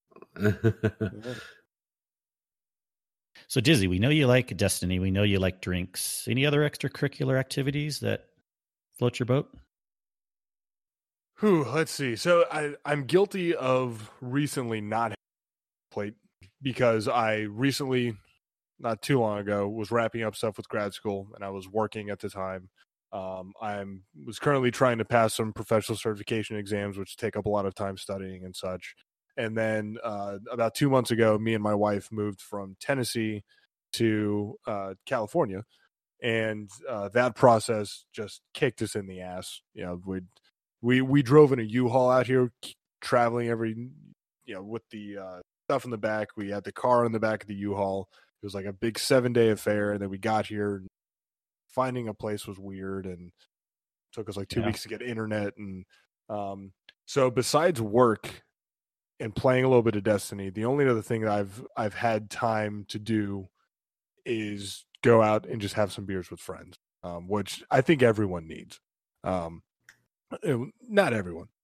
A: So, Dizzy, we know you like Destiny. We know you like drinks. Any other extracurricular activities that float your boat?
B: Whew, let's see. So, I, I'm guilty of recently not having played. Because I recently, not too long ago, was wrapping up stuff with grad school, and I was working at the time. Um, I'm was currently trying to pass some professional certification exams, which take up a lot of time studying and such. And then uh, about two months ago, me and my wife moved from Tennessee to uh, California, and uh, that process just kicked us in the ass. You know, we we we drove in a U-Haul out here, traveling every, you know, with the uh, stuff in the back. We had the car in the back of the U-Haul. It was like a big seven day affair. And then we got here, finding a place was weird, and it took us like two yeah. weeks to get internet. And um, so besides work and playing a little bit of Destiny, the only other thing that I've, I've had time to do is go out and just have some beers with friends, um, which I think everyone needs. Um, it, not everyone,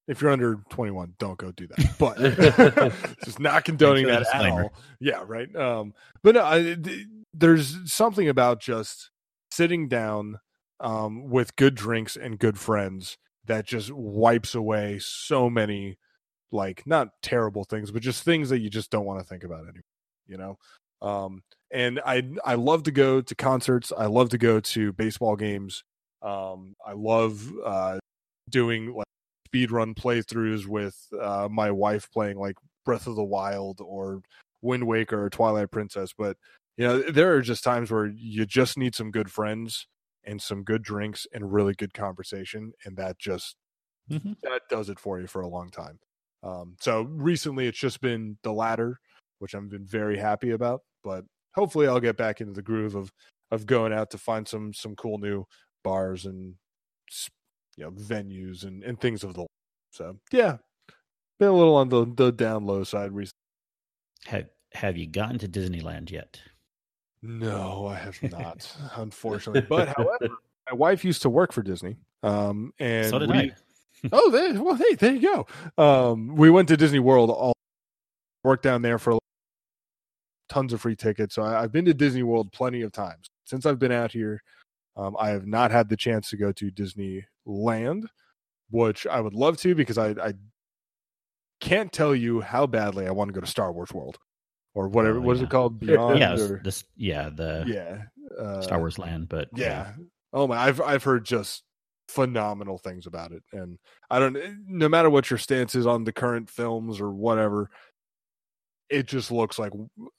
B: If you're under twenty-one, don't go do that. But just not condoning that at all. Yeah, right. Um, but no, I, th- there's something about just sitting down um, with good drinks and good friends that just wipes away so many, like, not terrible things, but just things that you just don't want to think about anymore. You know. Um, and I I love to go to concerts. I love to go to baseball games. Um, I love uh, doing like speed run playthroughs with uh, my wife playing like Breath of the Wild or Wind Waker or Twilight Princess. But you know, there are just times where you just need some good friends and some good drinks and really good conversation, and that just mm-hmm. that does it for you for a long time. Um, so recently, it's just been the latter, which I've been very happy about. But hopefully, I'll get back into the groove of of going out to find some some cool new bars and, you know, venues and, and things of the like. So yeah, been a little on the, the down low side recently.
A: Have Have you gotten to Disneyland yet?
B: No, I have not, unfortunately. But however, my wife used to work for Disney, um, and
A: so did
B: we,
A: I.
B: oh, they, well, hey, there you go. Um, we went to Disney World, all worked down there for tons of free tickets. So I, I've been to Disney World plenty of times since I've been out here. Um, I have not had the chance to go to Disneyland, which I would love to, because I, I can't tell you how badly I want to go to Star Wars World or whatever. Oh, what yeah. is it called? Beyond?
A: Yeah,
B: or,
A: this, yeah, the
B: yeah, uh,
A: Star Wars Land. But
B: yeah.
A: yeah,
B: oh my, I've I've heard just phenomenal things about it, and I don't. No matter what your stance is on the current films or whatever, it just looks like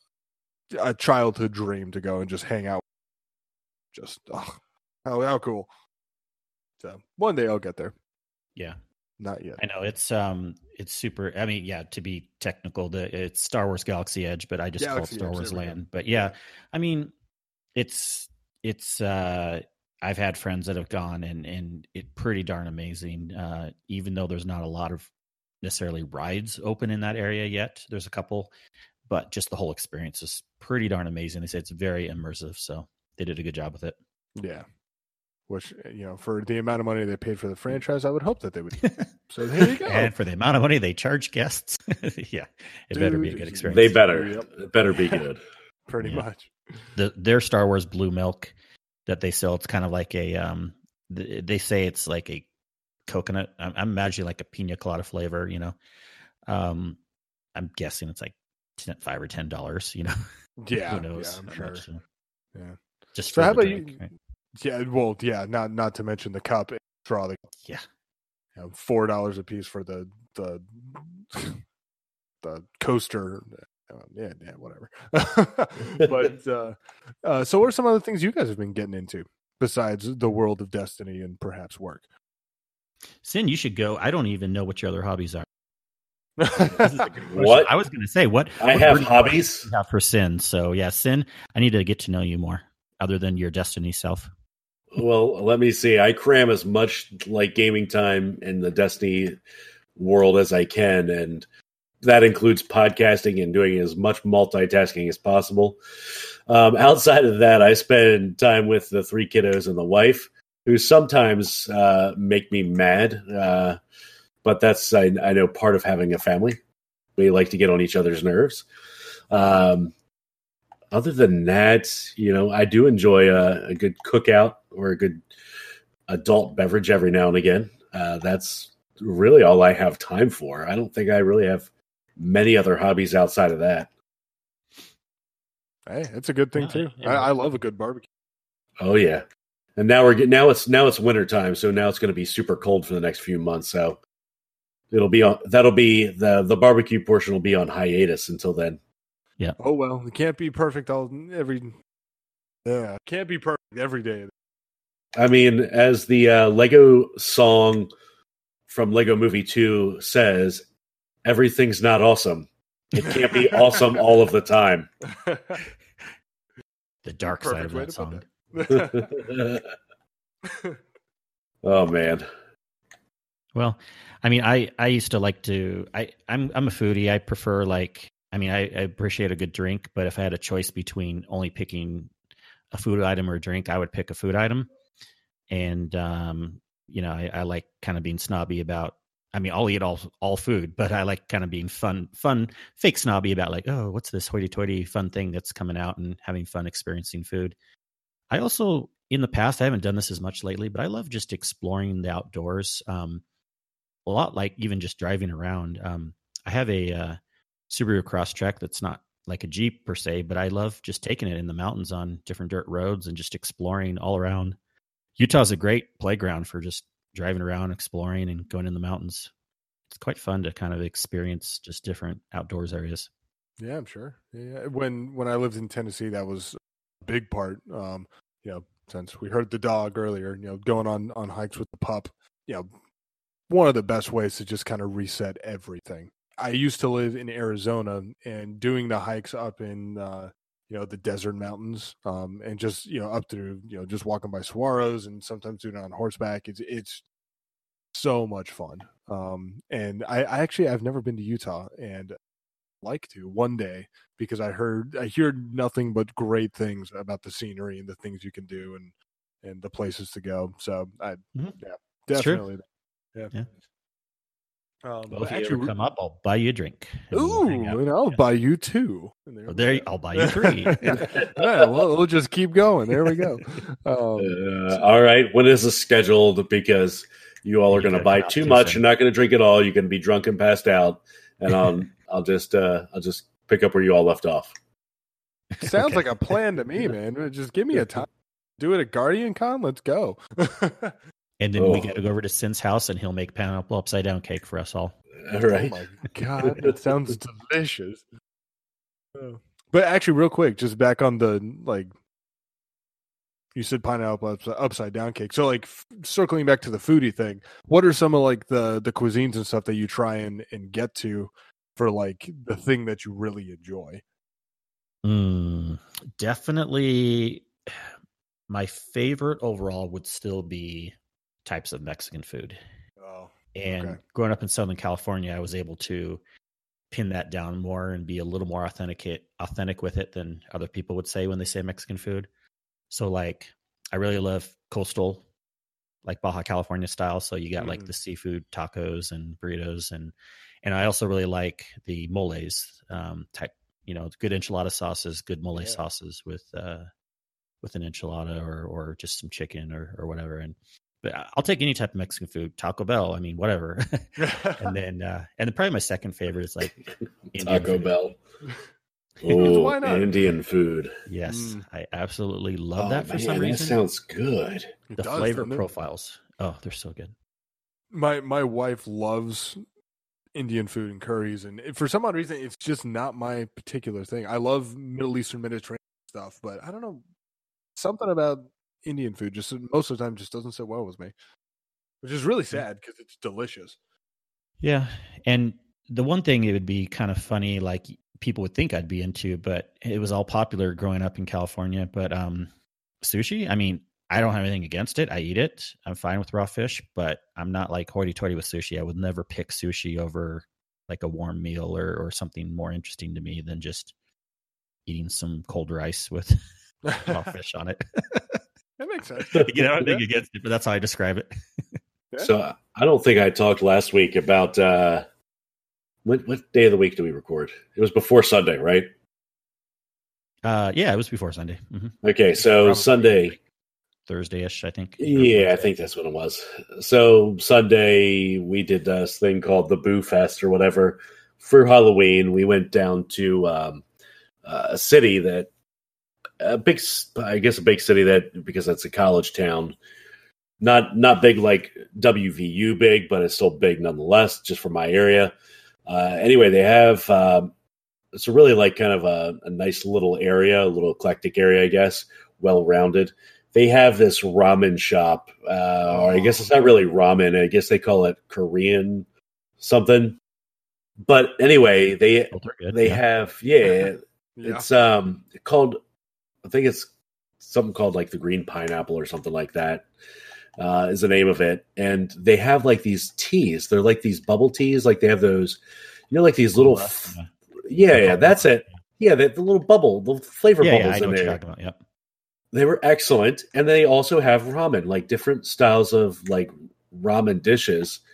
B: a childhood dream to go and just hang out. Just oh, how how cool! So one day I'll get there.
A: Yeah,
B: not yet.
A: I know it's um it's super. I mean, yeah, to be technical, the it's Star Wars Galaxy Edge, but I just Galaxy call it Star Edge, Wars Land. But yeah, I mean, it's it's. uh I've had friends that have gone, and and it's pretty darn amazing. Uh, even though there's not a lot of necessarily rides open in that area yet, there's a couple, but just the whole experience is pretty darn amazing. They say it's very immersive, so they did a good job with it.
B: Yeah. Which, you know, for the amount of money they paid for the franchise, I would hope that they would. So there you go.
A: And for the amount of money they charge guests, yeah, it Dude, better be a good experience.
C: They better. Yep. It better be good.
B: Pretty
A: yeah.
B: much.
A: The their Star Wars Blue Milk that they sell, it's kind of like a, um, they say it's like a coconut. I'm, I'm imagining like a pina colada flavor, you know. Um, I'm guessing it's like ten, five or ten dollars, you know.
B: Yeah,
A: who knows?
B: Yeah, I'm sure.
A: Much, so.
B: Yeah.
A: Just
B: so how about
A: drink,
B: you?
A: Right?
B: Yeah, well, yeah. Not not to mention the cup straw. The,
A: yeah,
B: you know, four dollars a piece for the the the coaster. Uh, yeah, yeah, whatever. But uh, uh, so, what are some other things you guys have been getting into besides the world of Destiny and perhaps work?
A: Sin, you should go. I don't even know what your other hobbies are.
C: What
A: I was going to say, what
C: I
A: what
C: have hobbies
A: you have for Sin. So yeah, Sin, I need to get to know you more, other than your Destiny self.
C: Well, let me see. I cram as much like gaming time in the Destiny world as I can, and that includes podcasting and doing as much multitasking as possible. Um, outside of that, I spend time with the three kiddos and the wife, who sometimes uh, make me mad. Uh, but that's, I, I know, part of having a family. We like to get on each other's nerves. Um, other than that, you know, I do enjoy a, a good cookout or a good adult beverage every now and again. Uh, that's really all I have time for. I don't think I really have many other hobbies outside of that.
B: Hey, that's a good thing too. Yeah. I, I love a good barbecue.
C: Oh yeah, and now we're getting now it's now it's winter time, so now it's going to be super cold for the next few months. So it'll be on that'll be the the barbecue portion will be on hiatus until then.
A: Yeah.
B: Oh well, it can't be perfect all every. Yeah, can't be perfect every day.
C: I mean, as the uh, Lego song from Lego Movie two says, everything's not awesome. It can't be awesome all of the time.
A: The dark Perfect side of that song.
C: That. Oh man.
A: Well, I mean, I, I used to like to. I I'm I'm a foodie. I prefer like. I mean, I, I appreciate a good drink, but if I had a choice between only picking a food item or a drink, I would pick a food item. And um, you know, I, I like kind of being snobby about I mean, I'll eat all all food, but I like kind of being fun, fun, fake snobby about like, oh, what's this hoity-toity fun thing that's coming out and having fun experiencing food. I also, in the past, I haven't done this as much lately, but I love just exploring the outdoors. Um, a lot like even just driving around. Um, I have a uh, Subaru Crosstrek that's not like a Jeep per se, but I love just taking it in the mountains on different dirt roads and just exploring all around. Utah's a great playground for just driving around, exploring, and going in the mountains. It's quite fun to kind of experience just different outdoors areas.
B: Yeah, I'm sure. Yeah, when when I lived in Tennessee, that was a big part. Um, you know, since we heard the dog earlier, you know, going on on hikes with the pup. You know, one of the best ways to just kind of reset everything. I used to live in Arizona, and doing the hikes up in uh, you know the desert mountains, um, and just you know up through you know just walking by saguaros, and sometimes doing it on horseback. It's it's so much fun. Um, and I, I actually I've never been to Utah, and like to one day, because I heard I hear nothing but great things about the scenery and the things you can do and and the places to go. So I mm-hmm. yeah definitely yeah.
A: yeah.
B: Um,
A: well, if you actually, ever come up, I'll buy you a drink.
B: Ooh, and I'll yeah. buy you two.
A: And there, oh, there I'll buy you three.
B: yeah, well, we'll just keep going. There we go. Um,
C: uh, all right. When is this scheduled? Because you all are going to buy too much. Soon. You're not going to drink it all. You're going to be drunk and passed out. And I'll I'll just uh, I'll just pick up where you all left off.
B: Sounds okay. like a plan to me, man. Just give me a time. Do it at Guardian Con. Let's go.
A: And then oh. we got to go over to Sin's house, and he'll make pineapple upside down cake for us all.
C: All right.
B: Oh my god, that sounds delicious. But actually, real quick, just back on the like, you said pineapple upside, upside down cake. So, like, f- circling back to the foodie thing, what are some of like the the cuisines and stuff that you try and and get to for like the thing that you really enjoy?
A: Mm, definitely, my favorite overall would still be types of Mexican food.
B: Oh,
A: and
B: okay.
A: growing up in Southern California, I was able to pin that down more and be a little more authentic, authentic with it than other people would say when they say Mexican food. So like, I really love coastal, like Baja California style. So you got mm. like the seafood tacos and burritos. And, and I also really like the moles um, type, you know, good enchilada sauces, good mole yeah. sauces with, uh, with an enchilada or, or just some chicken or, or whatever. And, but I'll take any type of Mexican food, Taco Bell. I mean, whatever. and then, uh, and then probably my second favorite is like Indian
C: Taco
A: food.
C: Bell. Oh, Indian food.
A: Yes, mm. I absolutely love
C: oh,
A: that for
C: man,
A: some reason.
C: That sounds good.
A: The does, flavor profiles. Oh, they're so good.
B: My my wife loves Indian food and curries, and for some odd reason, it's just not my particular thing. I love Middle Eastern, Mediterranean stuff, but I don't know, something about Indian food just most of the time just doesn't sit well with me, which is really sad because it's delicious.
A: Yeah, and the one thing it would be kind of funny, like people would think I'd be into, but it was all popular growing up in California. But um, sushi, I mean, I don't have anything against it. I eat it. I'm fine with raw fish, but I'm not like hoity-toity with sushi. I would never pick sushi over like a warm meal or, or something more interesting to me than just eating some cold rice with raw fish on it.
B: That makes sense.
A: You know, I don't think against it, but that's how I describe it.
C: Yeah. So I don't think I talked last week about uh, what what day of the week do we record? It was before Sunday, right?
A: Uh, yeah, it was before Sunday. Mm-hmm.
C: Okay, so Probably Sunday,
A: Thursday-ish, I think.
C: Yeah, I think that's what it was. So Sunday we did this thing called the Boo Fest or whatever for Halloween. We went down to um, uh, a city that. A big, I guess, a big city that because it's a college town, not not big like W V U big, but it's still big nonetheless, just for my area. Uh, anyway, they have um, it's a really like kind of a, a nice little area, a little eclectic area, I guess, well rounded. They have this ramen shop, uh, or I guess it's not really ramen. I guess they call it Korean something. But anyway, they they yeah. have yeah, yeah, it's um called. I think it's something called like the Green Pineapple or something like that uh, is the name of it. And they have like these teas. They're like these bubble teas. Like they have those, you know, like these little, f- yeah, yeah, that's it. Yeah, the, the little bubble, the flavor
A: yeah,
C: bubbles
A: yeah, I know
C: in
A: what
C: there.
A: You're talking about. Yep.
C: They were excellent. And they also have ramen, like different styles of like ramen dishes.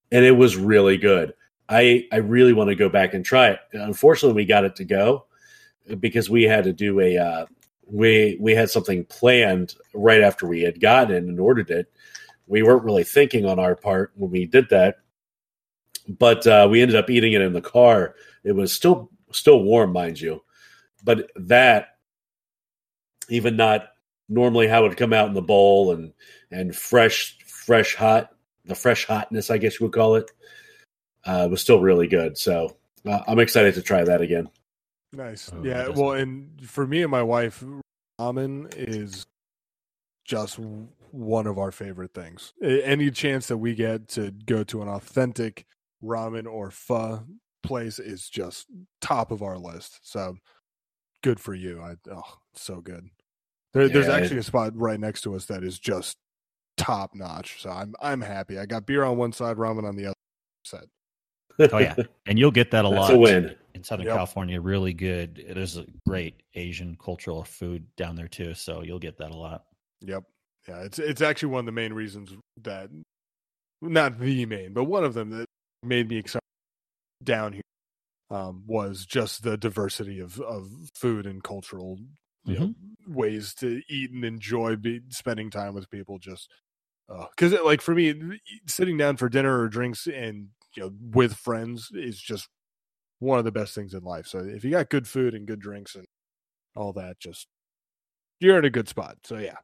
C: and it was really good. I I really want to go back and try it. Unfortunately, we got it to go because we had to do a uh, we we had something planned right after we had gotten it and ordered it. We weren't really thinking on our part when we did that, but uh, we ended up eating it in the car. It was still still warm, mind you, but that even not normally how it would come out in the bowl and and fresh fresh hot the fresh hotness, I guess you would call it. Uh, it was still really good, so uh, I'm excited to try that again.
B: Nice,
A: Oh,
B: yeah. Well, and for me and my wife, ramen is just one of our favorite things. Any chance that we get to go to an authentic ramen or pho place is just top of our list. So good for you. I oh, so good. There,
C: Yeah,
B: there's actually
C: it,
B: a spot right next to us that is just top notch. So I'm I'm happy. I got beer on one side, ramen on the other side.
A: Oh yeah, and you'll get that a
C: that's
A: lot
C: a win.
A: in Southern
B: Yep.
A: California. Really good. There's a great Asian cultural food down there too, so you'll get that a lot.
B: Yep. Yeah, it's it's actually one of the main reasons that, not the main, but one of them that made me excited down here um, was just the diversity of, of food and cultural you
A: Mm-hmm.
B: know, ways to eat and enjoy be, spending time with people. Just because, uh, like for me, sitting down for dinner or drinks and you know with friends is just one of the best things in life. So if you got good food and good drinks and all that, just you're in a good spot. So yeah.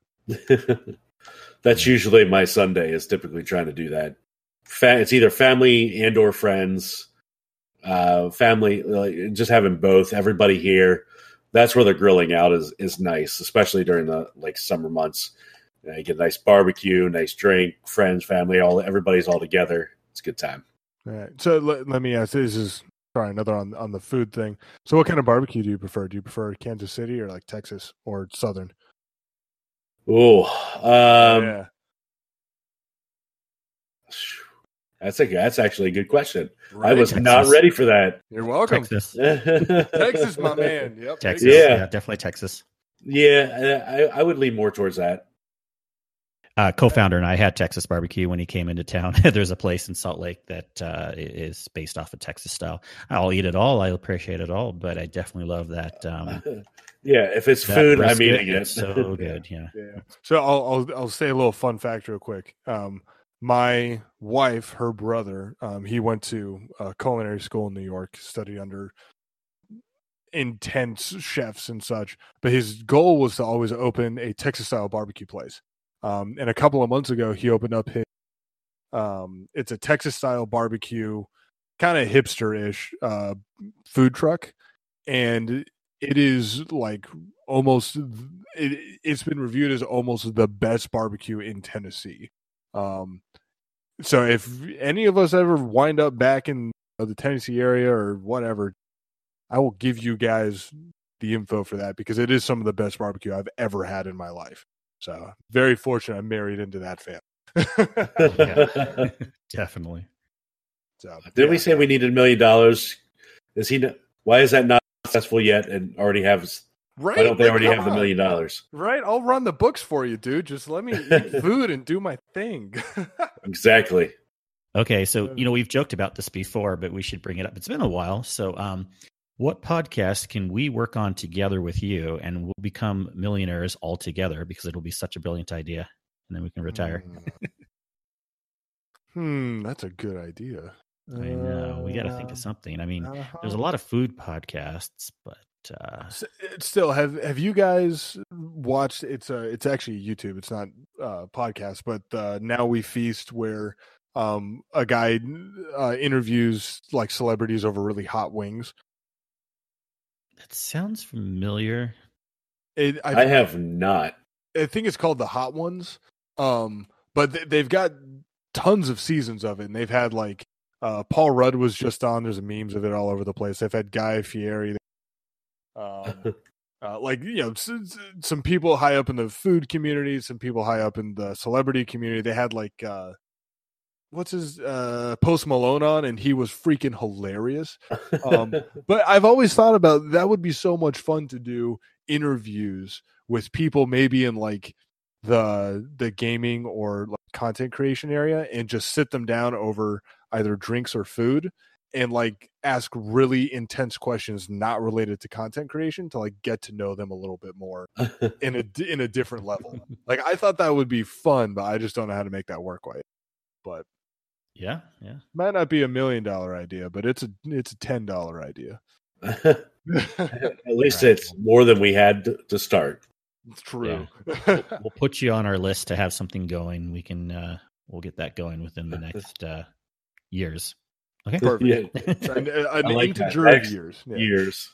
C: That's usually my Sunday is typically trying to do that. Fa- it's either family and or friends, uh, family, like, just having both, everybody here. That's where the grilling out is, is nice, especially during the like summer months. You know, you get a nice barbecue, nice drink, friends, family, all everybody's all together. It's a good time.
B: All right. So let, let me ask, this is sorry, another on, on the food thing. So what kind of barbecue do you prefer? Do you prefer Kansas City or like Texas or Southern?
C: Oh, um,
B: yeah.
C: That's a that's actually a good question.
B: Right?
C: I was
A: Texas.
C: not ready for that.
B: You're welcome.
A: Texas,
B: Texas, my man. Yep.
A: Texas,
C: Yeah.
A: yeah. definitely Texas.
C: Yeah, I, I would lean more towards that.
A: Uh, co-founder and I had Texas barbecue when he came into town. There's a place in Salt Lake that uh, is based off of Texas style. I'll eat it all. I appreciate it all, but I definitely love that. Um,
C: Yeah, if it's
A: that
C: food, I'm
A: brisket.
C: eating it.
A: It's so good. Yeah.
B: Yeah. So I'll, I'll I'll say a little fun fact real quick. Um, my wife, her brother, um, he went to uh, culinary school in New York, studied under intense chefs and such. But his goal was to always open a Texas style barbecue place. Um, and a couple of months ago, he opened up his. Um, it's a Texas style barbecue, kind of hipster ish uh, food truck, and it is like almost. It, it's been reviewed as almost the best barbecue in Tennessee. Um, so if any of us ever wind up back in the Tennessee area or whatever, I will give you guys the info for that because it is some of the best barbecue I've ever had in my life. So very fortunate I'm married into that family.
A: Yeah. Definitely.
B: So
C: Didn't
B: yeah.
C: we say we needed a million dollars? Is he? Why is that not successful yet? And already have?
B: Right?
C: Why don't they
B: Like,
C: already
B: come
C: have the
B: on.
C: million dollars?
B: Right? I'll run the books for you, dude. Just let me eat food and do my thing.
C: Exactly.
A: Okay, so you know we've joked about this before, but we should bring it up. It's been a while. So, um, what podcast can we work on together with you, and we'll become millionaires all together because it'll be such a brilliant idea, and then we can retire.
B: Hmm, that's a good idea.
A: I know we got to think of something. I mean,
B: Uh-huh.
A: there's a lot of food podcasts, but uh,
B: S- Still, have have you guys watched? It's a it's actually YouTube. It's not uh podcast, but uh, Now We Feast, where um a guy uh, interviews like celebrities over really hot wings.
A: that sounds familiar.
B: It, I,
C: I have not.
B: I think it's called The Hot Ones. Um, but th- they've got tons of seasons of it, and they've had like uh, Paul Rudd was just on. There's memes of it all over the place. They've had Guy Fieri, um, uh, like you know, s- s- some people high up in the food community, some people high up in the celebrity community. They had like uh, what's his uh, Post Malone on, and he was freaking hilarious. Um, but I've always thought about that would be so much fun to do interviews with people maybe in like the the gaming or like content creation area and just sit them down over either drinks or food, and like ask really intense questions not related to content creation to like get to know them a little bit more in a in a different level. Like I thought that would be fun, but I just don't know how to make that work quite. But
A: yeah, yeah,
B: might not be a million dollar idea, but it's a it's a ten dollar idea.
C: At least right. It's more than we had to, to start.
B: It's true.
A: Yeah. We'll put you on our list to have something going. We can uh, we'll get that going within the next uh, years. Okay,
B: perfect. Yeah. An, an like integer of years.
C: Yeah. Years.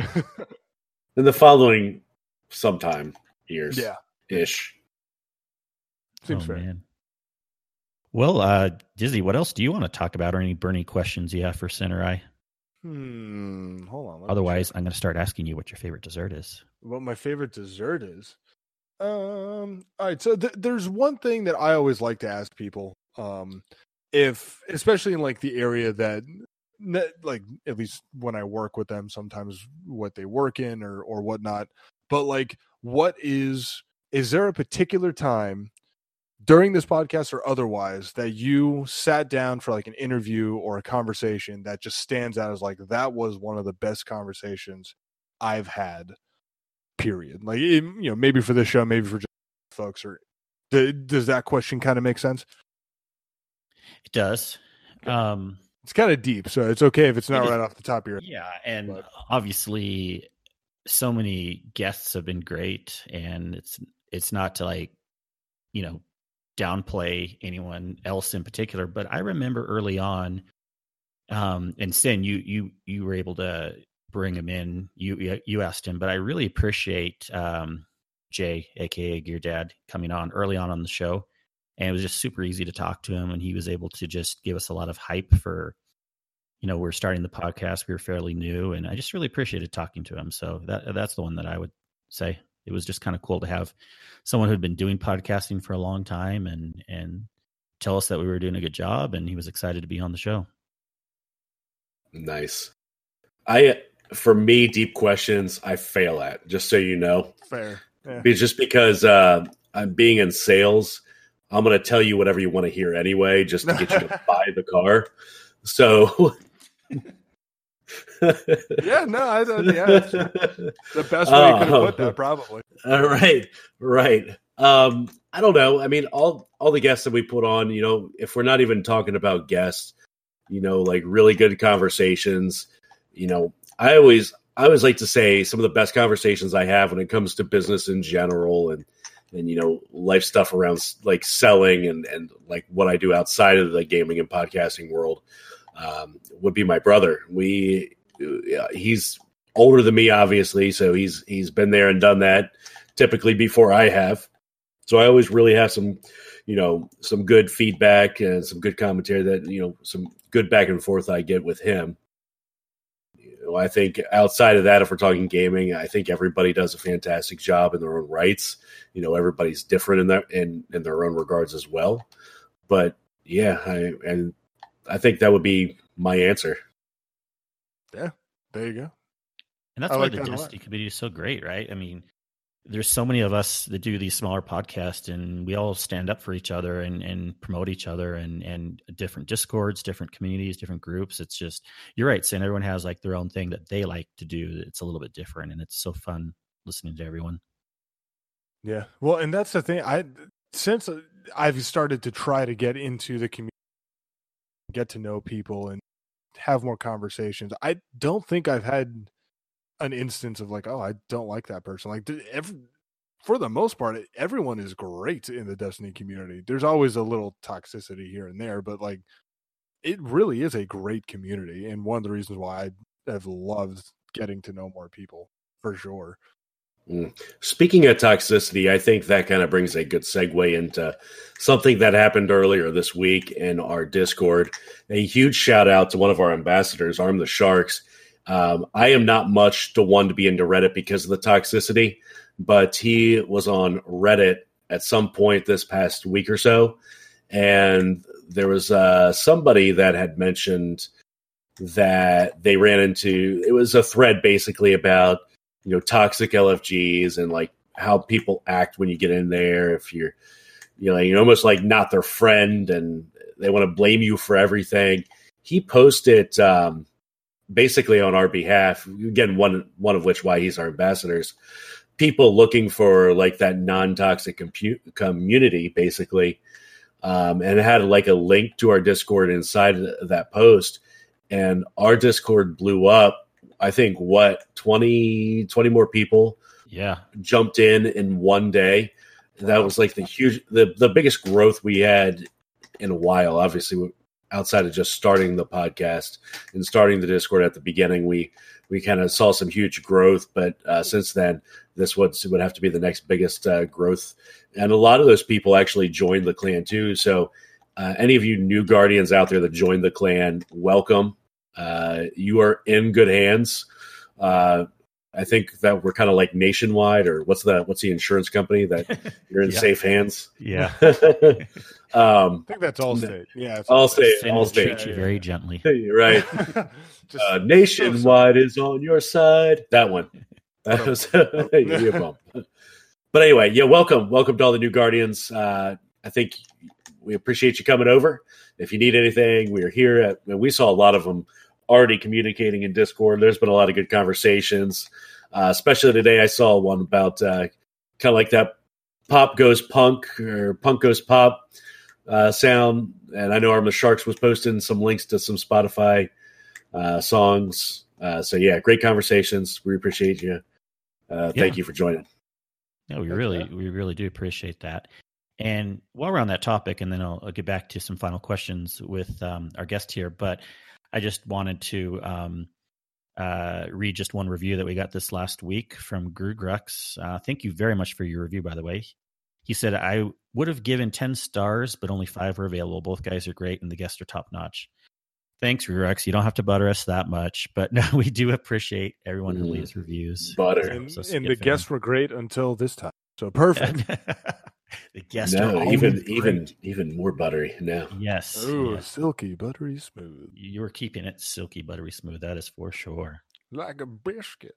C: In the following sometime years.
B: Yeah.
C: Ish.
B: Seems
A: oh,
B: fair.
A: Man. Well, uh, Dizzy, what else do you want to talk about, or any burning questions you have for Samurai?
B: Hmm. Hold on.
A: Otherwise, I'm going to start asking you what your favorite dessert is.
B: What my favorite dessert is? Um. All right. So th- there's one thing that I always like to ask people. Um. If, especially in like the area that, like, at least when I work with them, sometimes what they work in or or whatnot. But like, what is is there a particular time during this podcast or otherwise that you sat down for like an interview or a conversation that just stands out as like that was one of the best conversations I've had? Period. Like, it, you know, maybe for this show, maybe for just folks. Or th- does that question kind of make sense?
A: It does. Um,
B: it's kind of deep, so it's okay if it's not it right off the top of your head.
A: Yeah, and
B: but.
A: obviously, so many guests have been great, and it's it's not to like, you know, downplay anyone else in particular, but I remember early on, um, and Sin, you you you were able to bring him in. You you asked him, but I really appreciate um, Jay, aka Gear Dad, coming on early on on the show. And it was just super easy to talk to him, and he was able to just give us a lot of hype for, you know, we're starting the podcast. We were fairly new, and I just really appreciated talking to him. So that that's the one that I would say. It was just kind of cool to have someone who'd been doing podcasting for a long time and and tell us that we were doing a good job, and he was excited to be on the show.
C: Nice. I, for me, deep questions I fail at, just so you know.
B: Fair. Yeah.
C: Just because uh, I'm being in sales, I'm going to tell you whatever you want to hear anyway, just to get you to buy the car. So,
B: yeah, no, I don't. Yeah, that's the best way uh, you could have put that, probably.
C: All right, right. Um, I don't know. I mean, all all the guests that we put on, you know, if we're not even talking about guests, you know, like really good conversations. You know, I always I always like to say some of the best conversations I have when it comes to business in general and. and, you know, life stuff around like selling and, and like what I do outside of the gaming and podcasting world um, would be my brother. We, uh, he's older than me, obviously. So he's, he's been there and done that typically before I have. So I always really have some, you know, some good feedback and some good commentary that, you know, some good back and forth I get with him. I think outside of that, if we're talking gaming, I think everybody does a fantastic job in their own rights. You know, everybody's different in their in, in their own regards as well. But yeah, I, and I think that would be my answer.
B: Yeah, there you go.
A: And that's I why like the Destiny community is so great, right? I mean, there's so many of us that do these smaller podcasts, and we all stand up for each other and, and promote each other, and, and different Discords, different communities, different groups. It's just, you're right, Sam, everyone has like their own thing that they like to do. It's a little bit different, and it's so fun listening to everyone.
B: Yeah. Well, and that's the thing. I, since I've started to try to get into the community, get to know people and have more conversations, I don't think I've had an instance of like, oh, I don't like that person. Like, every, for the most part, everyone is great in the Destiny community. There's always a little toxicity here and there, but like, it really is a great community, and one of the reasons why I have loved getting to know more people, for sure.
C: Mm. Speaking of toxicity, I think that kind of brings a good segue into something that happened earlier this week in our Discord. A huge shout out to one of our ambassadors, Arm the Sharks. Um, I am not much to one to be into Reddit because of the toxicity, but he was on Reddit at some point this past week or so, and there was uh, somebody that had mentioned that they ran into, it was a thread basically about, you know, toxic L F Gs and like how people act when you get in there. If you're, you know, you're almost like not their friend, and they want to blame you for everything. He posted um, basically on our behalf, again, one one of which why he's our ambassadors, people looking for like that non-toxic compu- community, basically, um, and it had like a link to our Discord inside of that post, and our Discord blew up. I think what twenty, twenty more people
A: yeah
C: jumped in in one day. That was like the huge, the, the biggest growth we had in a while. Obviously, outside of just starting the podcast and starting the Discord at the beginning, we we kind of saw some huge growth. But uh, since then, this would would have to be the next biggest uh, growth. And a lot of those people actually joined the clan too. So, uh, any of you new Guardians out there that joined the clan, welcome. Uh, you are in good hands. Uh, I think that we're kind of like Nationwide, or what's the what's the insurance company that you're in
A: yeah.
C: safe hands?
A: Yeah,
B: I
C: um,
B: think that's Allstate. Yeah, it's
C: Allstate.
A: Finn will
C: Allstate.
A: treat you
B: Yeah,
A: very
B: yeah.
A: gently.
C: You're right.
B: Just
C: Uh, Nationwide is on your side. That one. That was yeah, bump. But anyway, yeah, welcome, welcome to all the new Guardians. Uh, I think we appreciate you coming over. If you need anything, we are here. At, we saw a lot of them already communicating in Discord. There's been a lot of good conversations, uh, especially today. I saw one about uh, kind of like that pop goes punk or punk goes pop uh, sound. And I know Arm the Sharks was posting some links to some Spotify uh, songs. Uh, so yeah, great conversations. We appreciate you. Uh,
A: Yeah.
C: Thank you for joining.
A: No, we really, we really do appreciate that. And while we're on that topic, and then I'll, I'll get back to some final questions with um, our guest here, but I just wanted to um, uh, read just one review that we got this last week from Grugrux. Uh, thank you very much for your review, by the way. He said, I would have given ten stars, but only five are available. Both guys are great, and the guests are top-notch. Thanks, Grugrux. You don't have to butter us that much, but no, we do appreciate everyone who
C: Mm.
A: leaves reviews.
C: Butter.
B: And,
A: Helps us
B: and
A: get
B: the
A: found.
B: guests were great until this time. So perfect.
A: The guests
C: No,
A: are
C: even
A: always
C: even
A: great.
C: even more buttery now.
A: Yes.
B: Ooh,
A: yes.
B: silky, buttery smooth.
A: You were keeping it silky, buttery smooth. That is for sure.
B: Like a biscuit.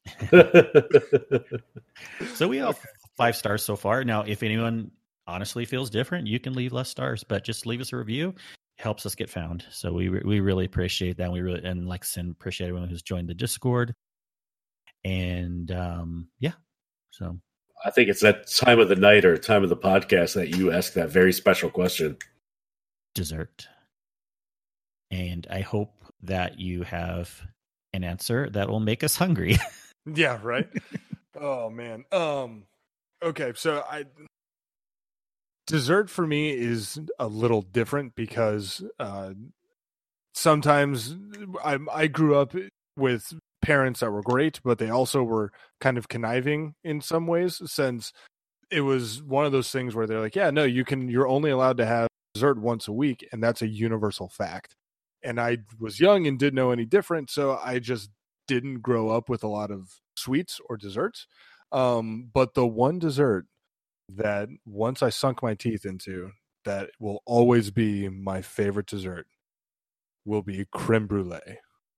A: So we have five stars so far. Now, if anyone honestly feels different, you can leave less stars, but just leave us a review. It helps us get found. So we re- we really appreciate that. We really and like Sin appreciate everyone who's joined the Discord. And um, yeah, so
C: I think it's that time of the night or time of the podcast that you ask that very special question.
A: dessert. And I hope that you have an answer that will make us hungry.
B: Yeah, right. Oh man. Um okay, so I dessert for me is a little different because uh sometimes I I grew up with parents that were great, but they also were kind of conniving in some ways, since it was one of those things where they're like, yeah, no, you can you're only allowed to have dessert once a week, and that's a universal fact. And I was young and didn't know any different, so I just didn't grow up with a lot of sweets or desserts. Um, but the one dessert that once I sunk my teeth into, that will always be my favorite dessert, will be creme brulee.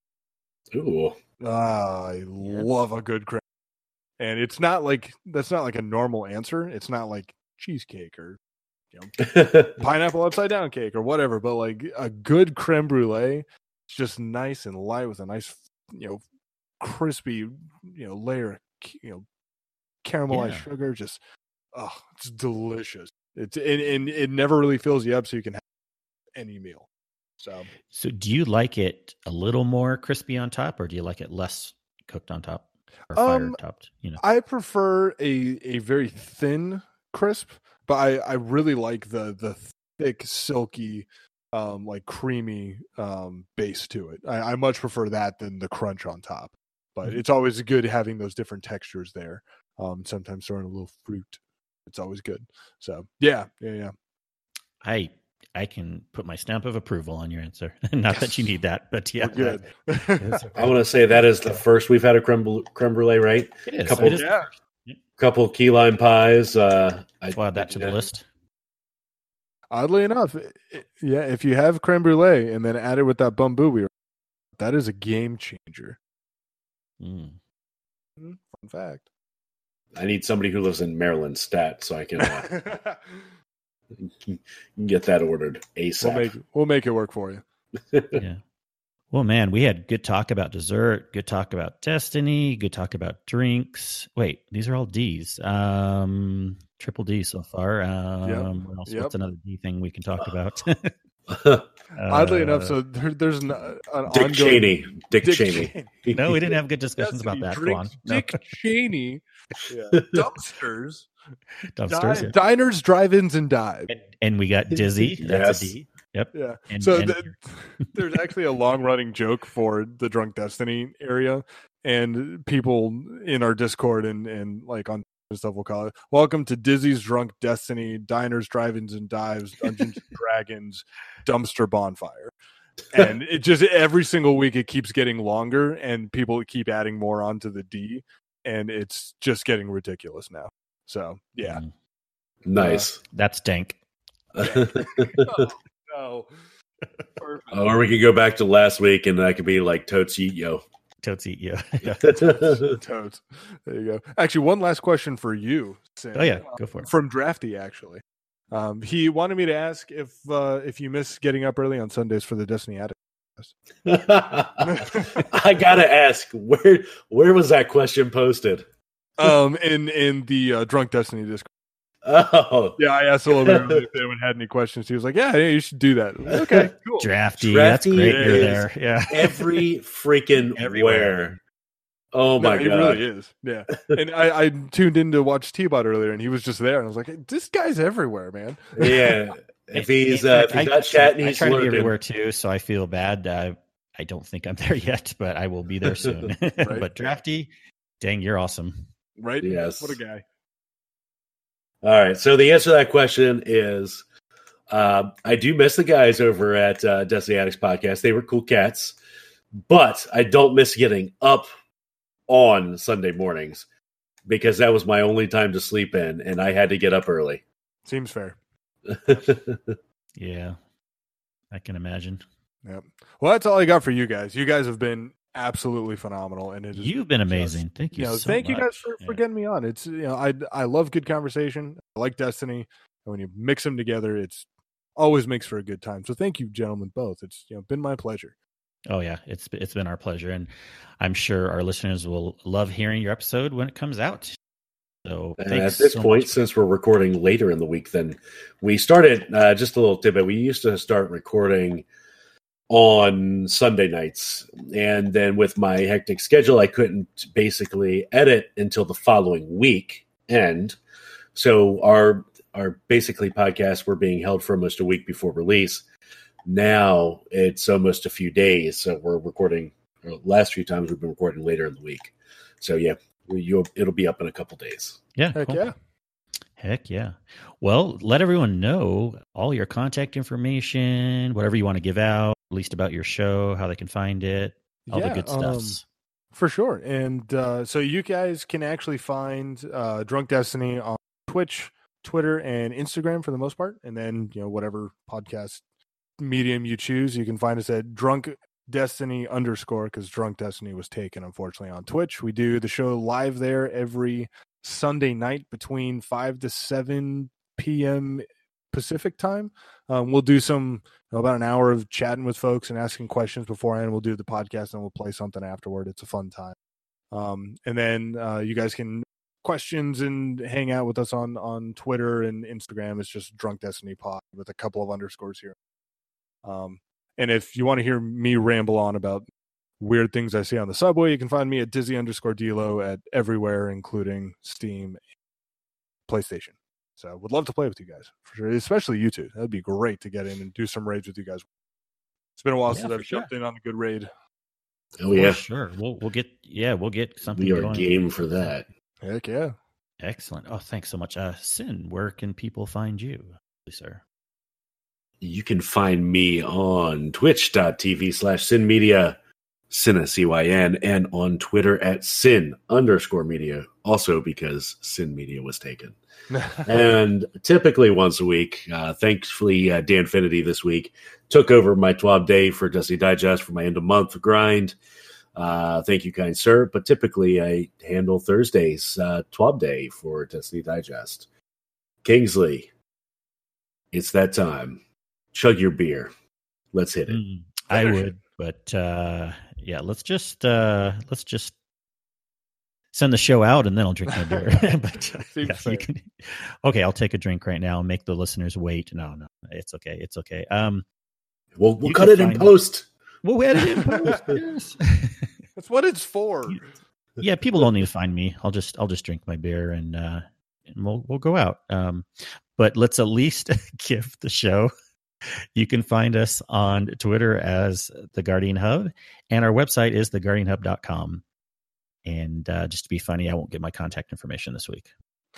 C: Ooh.
B: Ah, I love a good creme. And it's not like, that's not like a normal answer. It's not like cheesecake or, you know, pineapple upside down cake or whatever, but like a good creme brulee, it's just nice and light with a nice, you know, crispy, you know, layer of, you know, caramelized
A: Yeah.
B: sugar. Just, oh, it's delicious. It's and, and it never really fills you up, so you can have any meal. So,
A: So do you like it a little more crispy on top, or do you like it less cooked on top or fire
B: Um,
A: topped? You know,
B: I prefer a a very thin crisp, but I I really like the the thick, silky, um, like creamy um base to it. I, I much prefer that than the crunch on top. But
A: Mhm.
B: it's always good having those different textures there. Um, sometimes throwing a little fruit, it's always good. So yeah, yeah, yeah.
A: I I can put my stamp of approval on your answer. Not that you need that, but yeah,
B: We're good.
A: that-
C: I want to say that is the first we've had a creme, bru- creme brulee, right?
A: it is.
C: Couple-
A: It is.
B: Yeah.
C: Couple key lime pies. Uh, I,
A: I'll add that to the list.
B: Oddly enough, it- it- yeah, if you have creme brulee and then add it with that bamboo, we that is a game changer.
A: Mm.
B: Fun fact.
C: I need somebody who lives in Maryland, Stat, so I can uh, Get that ordered ASAP.
B: We'll make we'll make it work for you.
A: Yeah. Well, man, we had good talk about dessert, good talk about Destiny, good talk about drinks. Wait, these are all D's. Um, triple D so far. Um,
B: Yep.
A: what else?
B: Yep.
A: What's another D thing we can talk about?
B: Oddly
A: Uh,
B: enough, so there, there's an, an
C: Dick
B: ongoing
C: Cheney. Dick,
B: Dick
C: Cheney.
B: Cheney.
A: no, we didn't have good discussions
B: Destiny
A: about that. Go on.
B: drinks
A: No.
B: Dick Cheney. Yeah. Dumpsters.
A: Dumpsters.
B: Di-
A: yeah.
B: diners, drive-ins, and dives.
A: And, and we got Dizzy. That's
C: Yes.
A: a D. Yep.
B: Yeah.
A: And,
B: so
A: and-
B: the, there's actually a long-running joke for the Drunk Destiny area, and people in our Discord and and like on stuff will call it, "Welcome to Dizzy's Drunk Destiny Diners, Drive-ins, and Dives, Dungeons and Dragons Dumpster Bonfire." And it just every single week it keeps getting longer, and people keep adding more onto the D, and it's just getting ridiculous now. So yeah.
A: Mm,
C: Nice.
A: that's dank.
B: Oh, perfect.
C: Or we could go back to last week and that could be like Totes Eat Yo.
A: Totes eat you. Yeah.
B: Toads. There you go. Actually, one last question for you, Sam.
A: Oh yeah, go for it.
B: From Drafty, actually. Um, he wanted me to ask if uh, if you miss getting up early on Sundays for the Destiny Addict.
C: I gotta ask, where where was that question posted?
B: Um, in in the uh, Drunk Destiny Discord.
C: Oh,
B: Yeah, I asked a little bit earlier if anyone had any questions. He was like, "Yeah, yeah, you should do that." Okay, cool.
A: Drafty.
C: Drafty
A: That's great. You're
C: is-
A: there. Yeah.
C: every freaking
A: Everywhere.
C: where. Oh my
B: No,
C: god!
B: It really is. Yeah. And I, I tuned in to watch T-Bot earlier, and he was just there, and I was like, hey, "This guy's everywhere, man."
C: Yeah, if he's
A: In
C: uh,
A: fact,
C: if he's
A: I-
C: not chatting,
A: I
C: he's
A: try to be
C: lurking.
A: everywhere too, so I feel bad. I I don't think I'm there yet, but I will be there soon. But Drafty, dang, you're awesome.
B: Right?
C: Yes.
B: What a guy.
C: All right. So the answer to that question is uh, I do miss the guys over at uh, Destiny Addicts Podcast. They were cool cats, but I don't miss getting up on Sunday mornings because that was my only time to sleep in, and I had to get up early.
B: Seems fair.
A: Yeah, I can imagine.
B: Yep. Well, that's all I got for you guys. You guys have been absolutely phenomenal, and it is
A: You've been
B: just-
A: amazing. Thank you.
B: You know,
A: so
B: thank you guys
A: much.
B: for, for
A: Yeah.
B: getting me on. It's you know, I I love good conversation. I like Destiny, and when you mix them together, it's always makes for a good time. So thank you, gentlemen, both. It's you know been my pleasure.
A: Oh yeah, it's it's been our pleasure, and I'm sure our listeners will love hearing your episode when it comes out. So
C: And
A: thanks
C: at this
A: so
C: point,
A: much.
C: since we're recording later in the week than we started, uh, just a little tidbit. We used to start recording on Sunday nights, and then with my hectic schedule, I couldn't basically edit until the following week. And so our our basically podcasts were being held for almost a week before release. Now it's almost a few days, so we're recording. Or last few times we've been recording later in the week. So yeah, you'll it'll be up in a couple days.
A: Yeah,
B: Heck
A: cool.
B: yeah.
A: Heck yeah. Well, let everyone know all your contact information, whatever you want to give out, at least about your show, how they can find it, all
B: Yeah,
A: the good
B: um,
A: stuff.
B: For sure. And uh, so you guys can actually find uh, Drunk Destiny on Twitch, Twitter, and Instagram for the most part. And then, you know, whatever podcast medium you choose, you can find us at Drunk Destiny underscore because Drunk Destiny was taken, unfortunately, on Twitch. We do the show live there every Sunday night between five to seven p.m. Pacific time. Um, we'll do some about an hour of chatting with folks and asking questions beforehand. We'll do the podcast and we'll play something afterward. It's a fun time. Um, and then uh, you guys can questions and hang out with us on on Twitter and Instagram. It's just Drunk Destiny Pod with a couple of underscores here. Um, and if you want to hear me ramble on about weird things I see on the subway, you can find me at Dizzy underscore Delo at everywhere, including Steam, PlayStation. So would love to play with you guys for sure, especially you two. That'd be great to get in and do some raids with you guys. It's been a while
A: Yeah,
B: since
A: for
B: I've
A: sure.
B: jumped in on a good raid.
C: Oh
A: For
C: yeah,
A: sure. We'll we'll get yeah, we'll get something
C: we are
A: going.
C: game for that.
B: Heck yeah.
A: Excellent. Oh, thanks so much. Uh Sin, where can people find you, sir?
C: You can find me on twitch.tv slash sin media, Cinna, C Y N, and on Twitter at sin underscore media, also because Sin Media was taken. And typically once a week, uh, thankfully, uh, Dan Finity this week took over my twelve day for Destiny Digest for my end of month grind. Uh, thank you, kind sir. But typically I handle Thursdays, uh, twelve day for Destiny Digest. Kingsley, It's that time. Chug your beer. Let's hit it.
A: Mm, I would, but uh, yeah, let's just uh, let's just send the show out, and then I'll drink my beer. but uh, yeah, you can, okay, I'll take a drink right now and make the listeners wait. No, no, it's okay, it's okay. Um,
C: we'll we'll cut it in post.
A: We'll edit it in post. Yes.
B: That's what it's for.
A: Yeah, people don't need to find me. I'll just I'll just drink my beer and uh, and we'll we'll go out. Um, but let's at least give the show. You can find us on Twitter as The Guardian Hub, and our website is the guardian hub dot com. And uh, just to be funny, I won't get my contact information this week.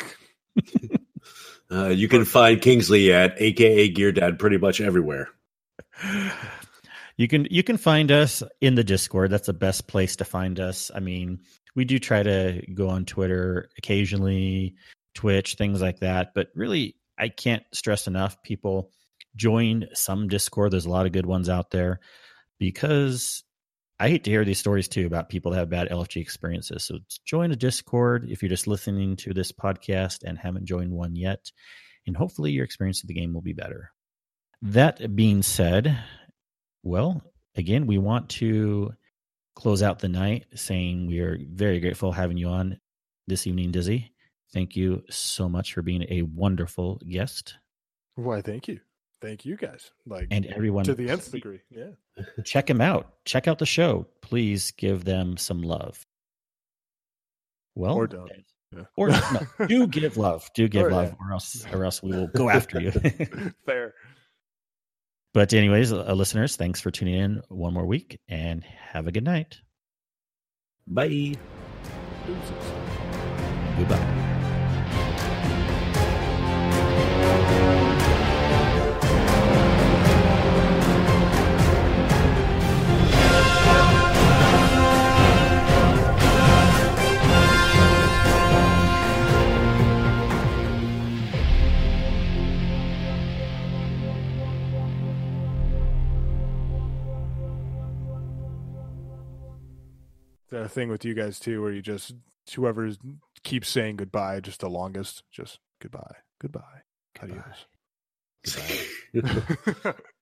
C: uh, you can find Kingsley at A K A Gear Dad pretty much everywhere.
A: You can you can find us in the Discord. That's the best place to find us. I mean, we do try to go on Twitter occasionally, Twitch, things like that. But really, I can't stress enough, people join some Discord. There's a lot of good ones out there, because I hate to hear these stories too about people that have bad L F G experiences. So join a Discord if you're just listening to this podcast and haven't joined one yet, and hopefully your experience of the game will be better. That being said, well, again, we want to close out the night saying we are very grateful having you on this evening, Dizzy. Thank you so much for being a wonderful guest.
B: Why, thank you. Thank you guys. Like,
A: and everyone
B: to the nth degree. Yeah.
A: Check them out. Check out the show. Please give them some love. Well,
B: or don't.
A: Yeah. Or no, do give love. Do give or, love, yeah. or else or else we will go after you.
B: Fair.
A: But anyways, uh, listeners, thanks for tuning in one more week, and have a good night.
C: Bye.
A: Goodbye.
B: That thing with you guys too, where you just whoever keeps saying goodbye, just the longest, just goodbye, goodbye,
A: goodbye.
B: Adios.
C: Goodbye.